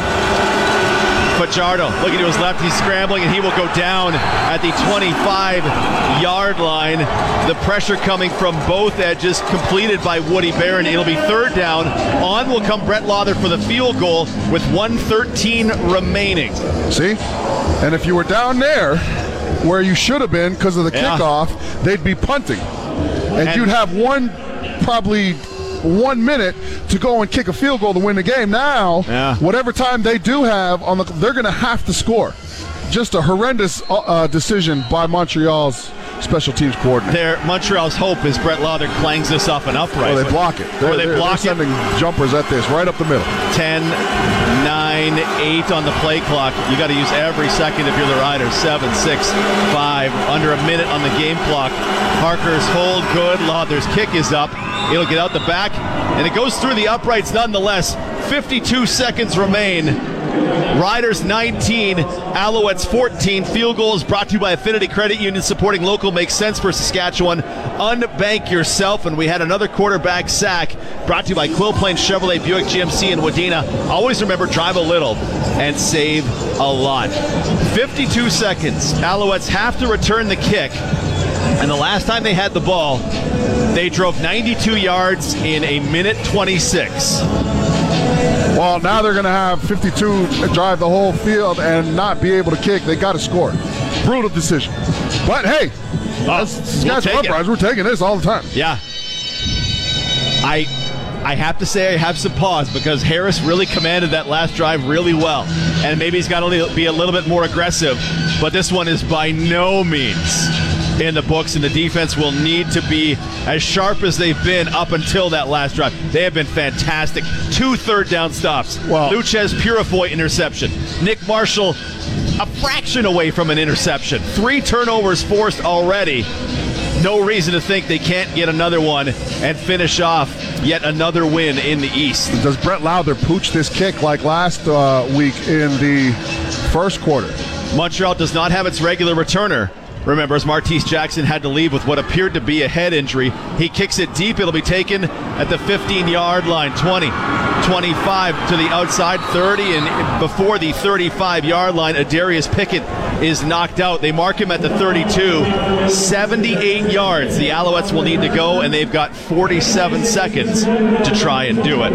Fajardo looking to his left. He's scrambling, and he will go down at the twenty-five-yard line. The pressure coming from both edges, completed by Woody Barron. It'll be third down. On will come Brett Lawther for the field goal with one thirteen remaining. See? And if you were down there where you should have been because of the yeah. kickoff, they'd be punting. And, and you'd have one, probably one minute to go and kick a field goal to win the game. Now, yeah. whatever time they do have, on the, they're going to have to score. Just a horrendous uh, decision by Montreal's special teams coordinator. Their Montreal's hope is Brett Lawther clangs this off an upright. Or they block it. They're, or they they're, block they're sending it. jumpers at this, right up the middle. ten, nine, eight on the play clock. You got to use every second if you're the Riders. seven, six, five, under a minute on the game clock. Parker's hold good. Lawther's kick is up. It'll get out the back, and it goes through the uprights nonetheless. fifty-two seconds remain. Riders nineteen, Alouettes fourteen. Field goal is brought to you by Affinity Credit Union, supporting local makes sense for Saskatchewan unbank yourself. And we had another quarterback sack brought to you by Quill Plains Chevrolet Buick G M C in Wadena. Always remember, drive a little and save a lot. fifty-two seconds. Alouettes have to return the kick. And the last time they had the ball, they drove ninety-two yards in a minute twenty-six. Well, now they're going to have fifty-two drive the whole field and not be able to kick. They got to score. Brutal decision. But, hey, Oh, as Saskatchewan we'll Roughriders, we're taking this all the time. Yeah. I I have to say I have some pause because Harris really commanded that last drive really well. And maybe he's got to be a little bit more aggressive. But this one is by no means in the books, and the defense will need to be as sharp as they've been up until that last drive. They have been fantastic. Two third down stops. Wow. Luchez Purifoy interception. Nick Marshall a fraction away from an interception. Three turnovers forced already. No reason to think they can't get another one and finish off yet another win in the East. Does Brett Lowther pooch this kick like last uh, week in the first quarter? Montreal does not have its regular returner. Remember, as Martese Jackson had to leave with what appeared to be a head injury. He kicks it deep. It'll be taken at the fifteen-yard line. twenty, twenty-five to the outside, thirty, and before the thirty-five-yard line, Adarius Pickett is knocked out. They mark him at the thirty-two. seventy-eight yards the Alouettes will need to go, and they've got forty-seven seconds to try and do it.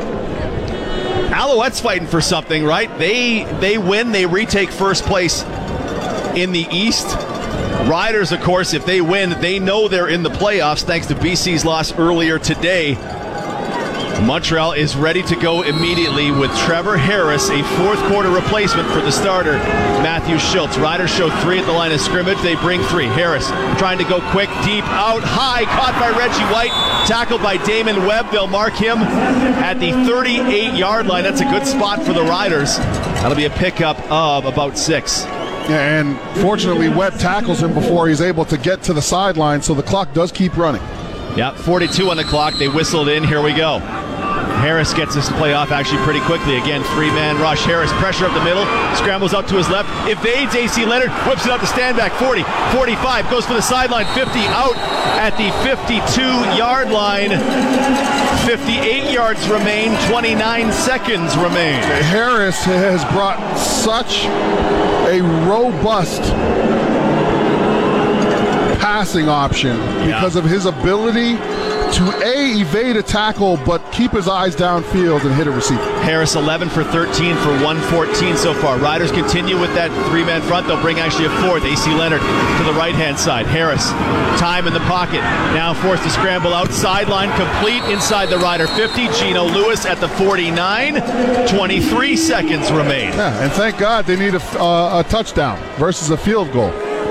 Alouettes fighting for something, right? They they win, they retake first place in the East. Riders, of course, if they win, they know they're in the playoffs thanks to B C's loss earlier today. Montreal is ready to go immediately with Trevor Harris, a fourth quarter replacement for the starter, Matthew Schultz. Riders show three at the line of scrimmage. They bring three. Harris trying to go quick, deep, out, high, caught by Reggie White, tackled by Damon Webb. They'll mark him at the thirty-eight-yard line. That's a good spot for the Riders. That'll be a pickup of about six. Yeah, and fortunately, Webb tackles him before he's able to get to the sideline, so the clock does keep running. Yeah, forty-two on the clock. They whistled in. Here we go. Harris gets this play off actually pretty quickly. Again, three-man rush. Harris, pressure up the middle, scrambles out to his left, evades A C Leonard, whips it out to stand back, forty, forty-five, goes for the sideline, fifty, out at the fifty-two-yard line. fifty-eight yards remain, twenty-nine seconds remain. Harris has brought such a robust passing option because yeah. of his ability to A, evade a tackle, but keep his eyes downfield and hit a receiver. Harris eleven for thirteen for one fourteen so far. Riders continue with that three-man front. They'll bring actually a fourth. A C Leonard to the right-hand side. Harris, time in the pocket. Now forced to scramble out. Sideline complete inside the Rider fifty. Geno Lewis at the forty-nine. twenty-three seconds remain. Yeah, and thank God they need a, uh, a touchdown versus a field goal.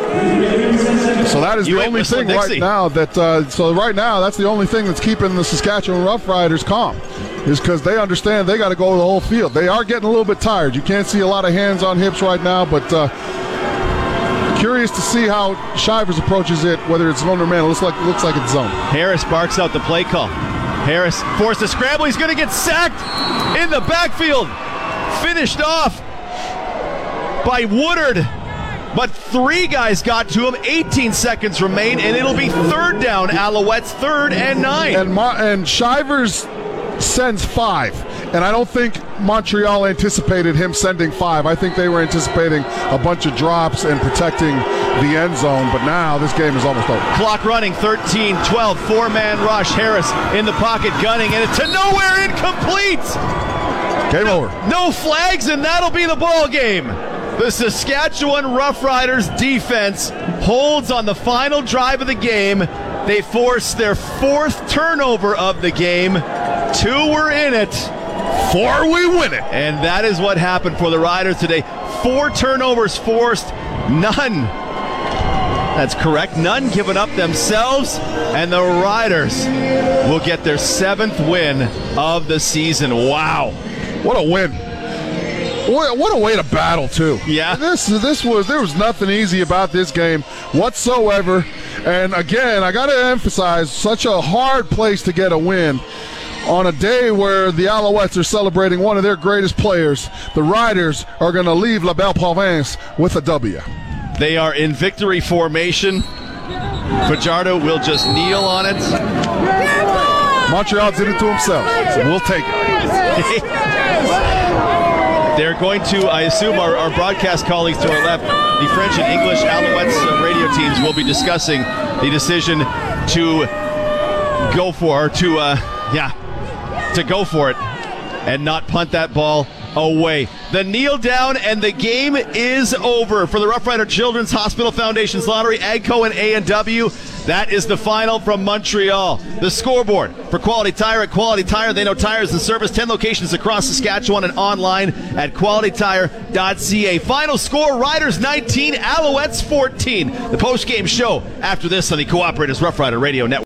So that is You the ain't only whistling thing right Dixie. now that uh, so right now that's the only thing that's keeping the Saskatchewan Roughriders calm, is because they understand they got to go the whole field. They are getting a little bit tired. You can't see a lot of hands on hips right now, but uh, curious to see how Shivers approaches it, whether it's zone or man. It looks like it looks like it's zone. Harris barks out the play call. Harris forced to scramble. He's going to get sacked in the backfield. Finished off by Woodard. But three guys got to him. eighteen seconds remain, and it'll be third down. Alouettes, third and nine. And Mar- and Shivers sends five. And I don't think Montreal anticipated him sending five. I think they were anticipating a bunch of drops and protecting the end zone. But now this game is almost over. Clock running, thirteen twelve, four-man rush. Harris in the pocket, gunning, and it's to nowhere, incomplete. Game no, over. No flags, and that'll be the ball game. The Saskatchewan Roughriders defense holds on the final drive of the game. They force their fourth turnover of the game. Two were in it. Four, we win it. And that is what happened for the Riders today. Four turnovers forced, none. That's correct. None given up themselves. And the Riders will get their seventh win of the season. Wow. What a win. What what a way to battle, too. Yeah. This this was there was nothing easy about this game whatsoever. And again, I got to emphasize, such a hard place to get a win on a day where the Alouettes are celebrating one of their greatest players. The Riders are going to leave La Belle Province with a W. They are in victory formation. Fajardo will just kneel on it. Montreal did it to himself, so we'll take it. They're going to, I assume, our, our broadcast colleagues to our left, the French and English Alouettes uh, radio teams will be discussing the decision to go for, to, uh, yeah, to go for it and not punt that ball away. The kneel down and the game is over for the Rough Rider Children's Hospital Foundation's Lottery, AGCO and A and W. That is the final from Montreal. The scoreboard for Quality Tire at Quality Tire. They know tires and service. ten locations across Saskatchewan and online at quality tire dot c a. Final score, Riders nineteen, Alouettes fourteen. The post-game show after this on the Cooperators Rough Rider Radio Network.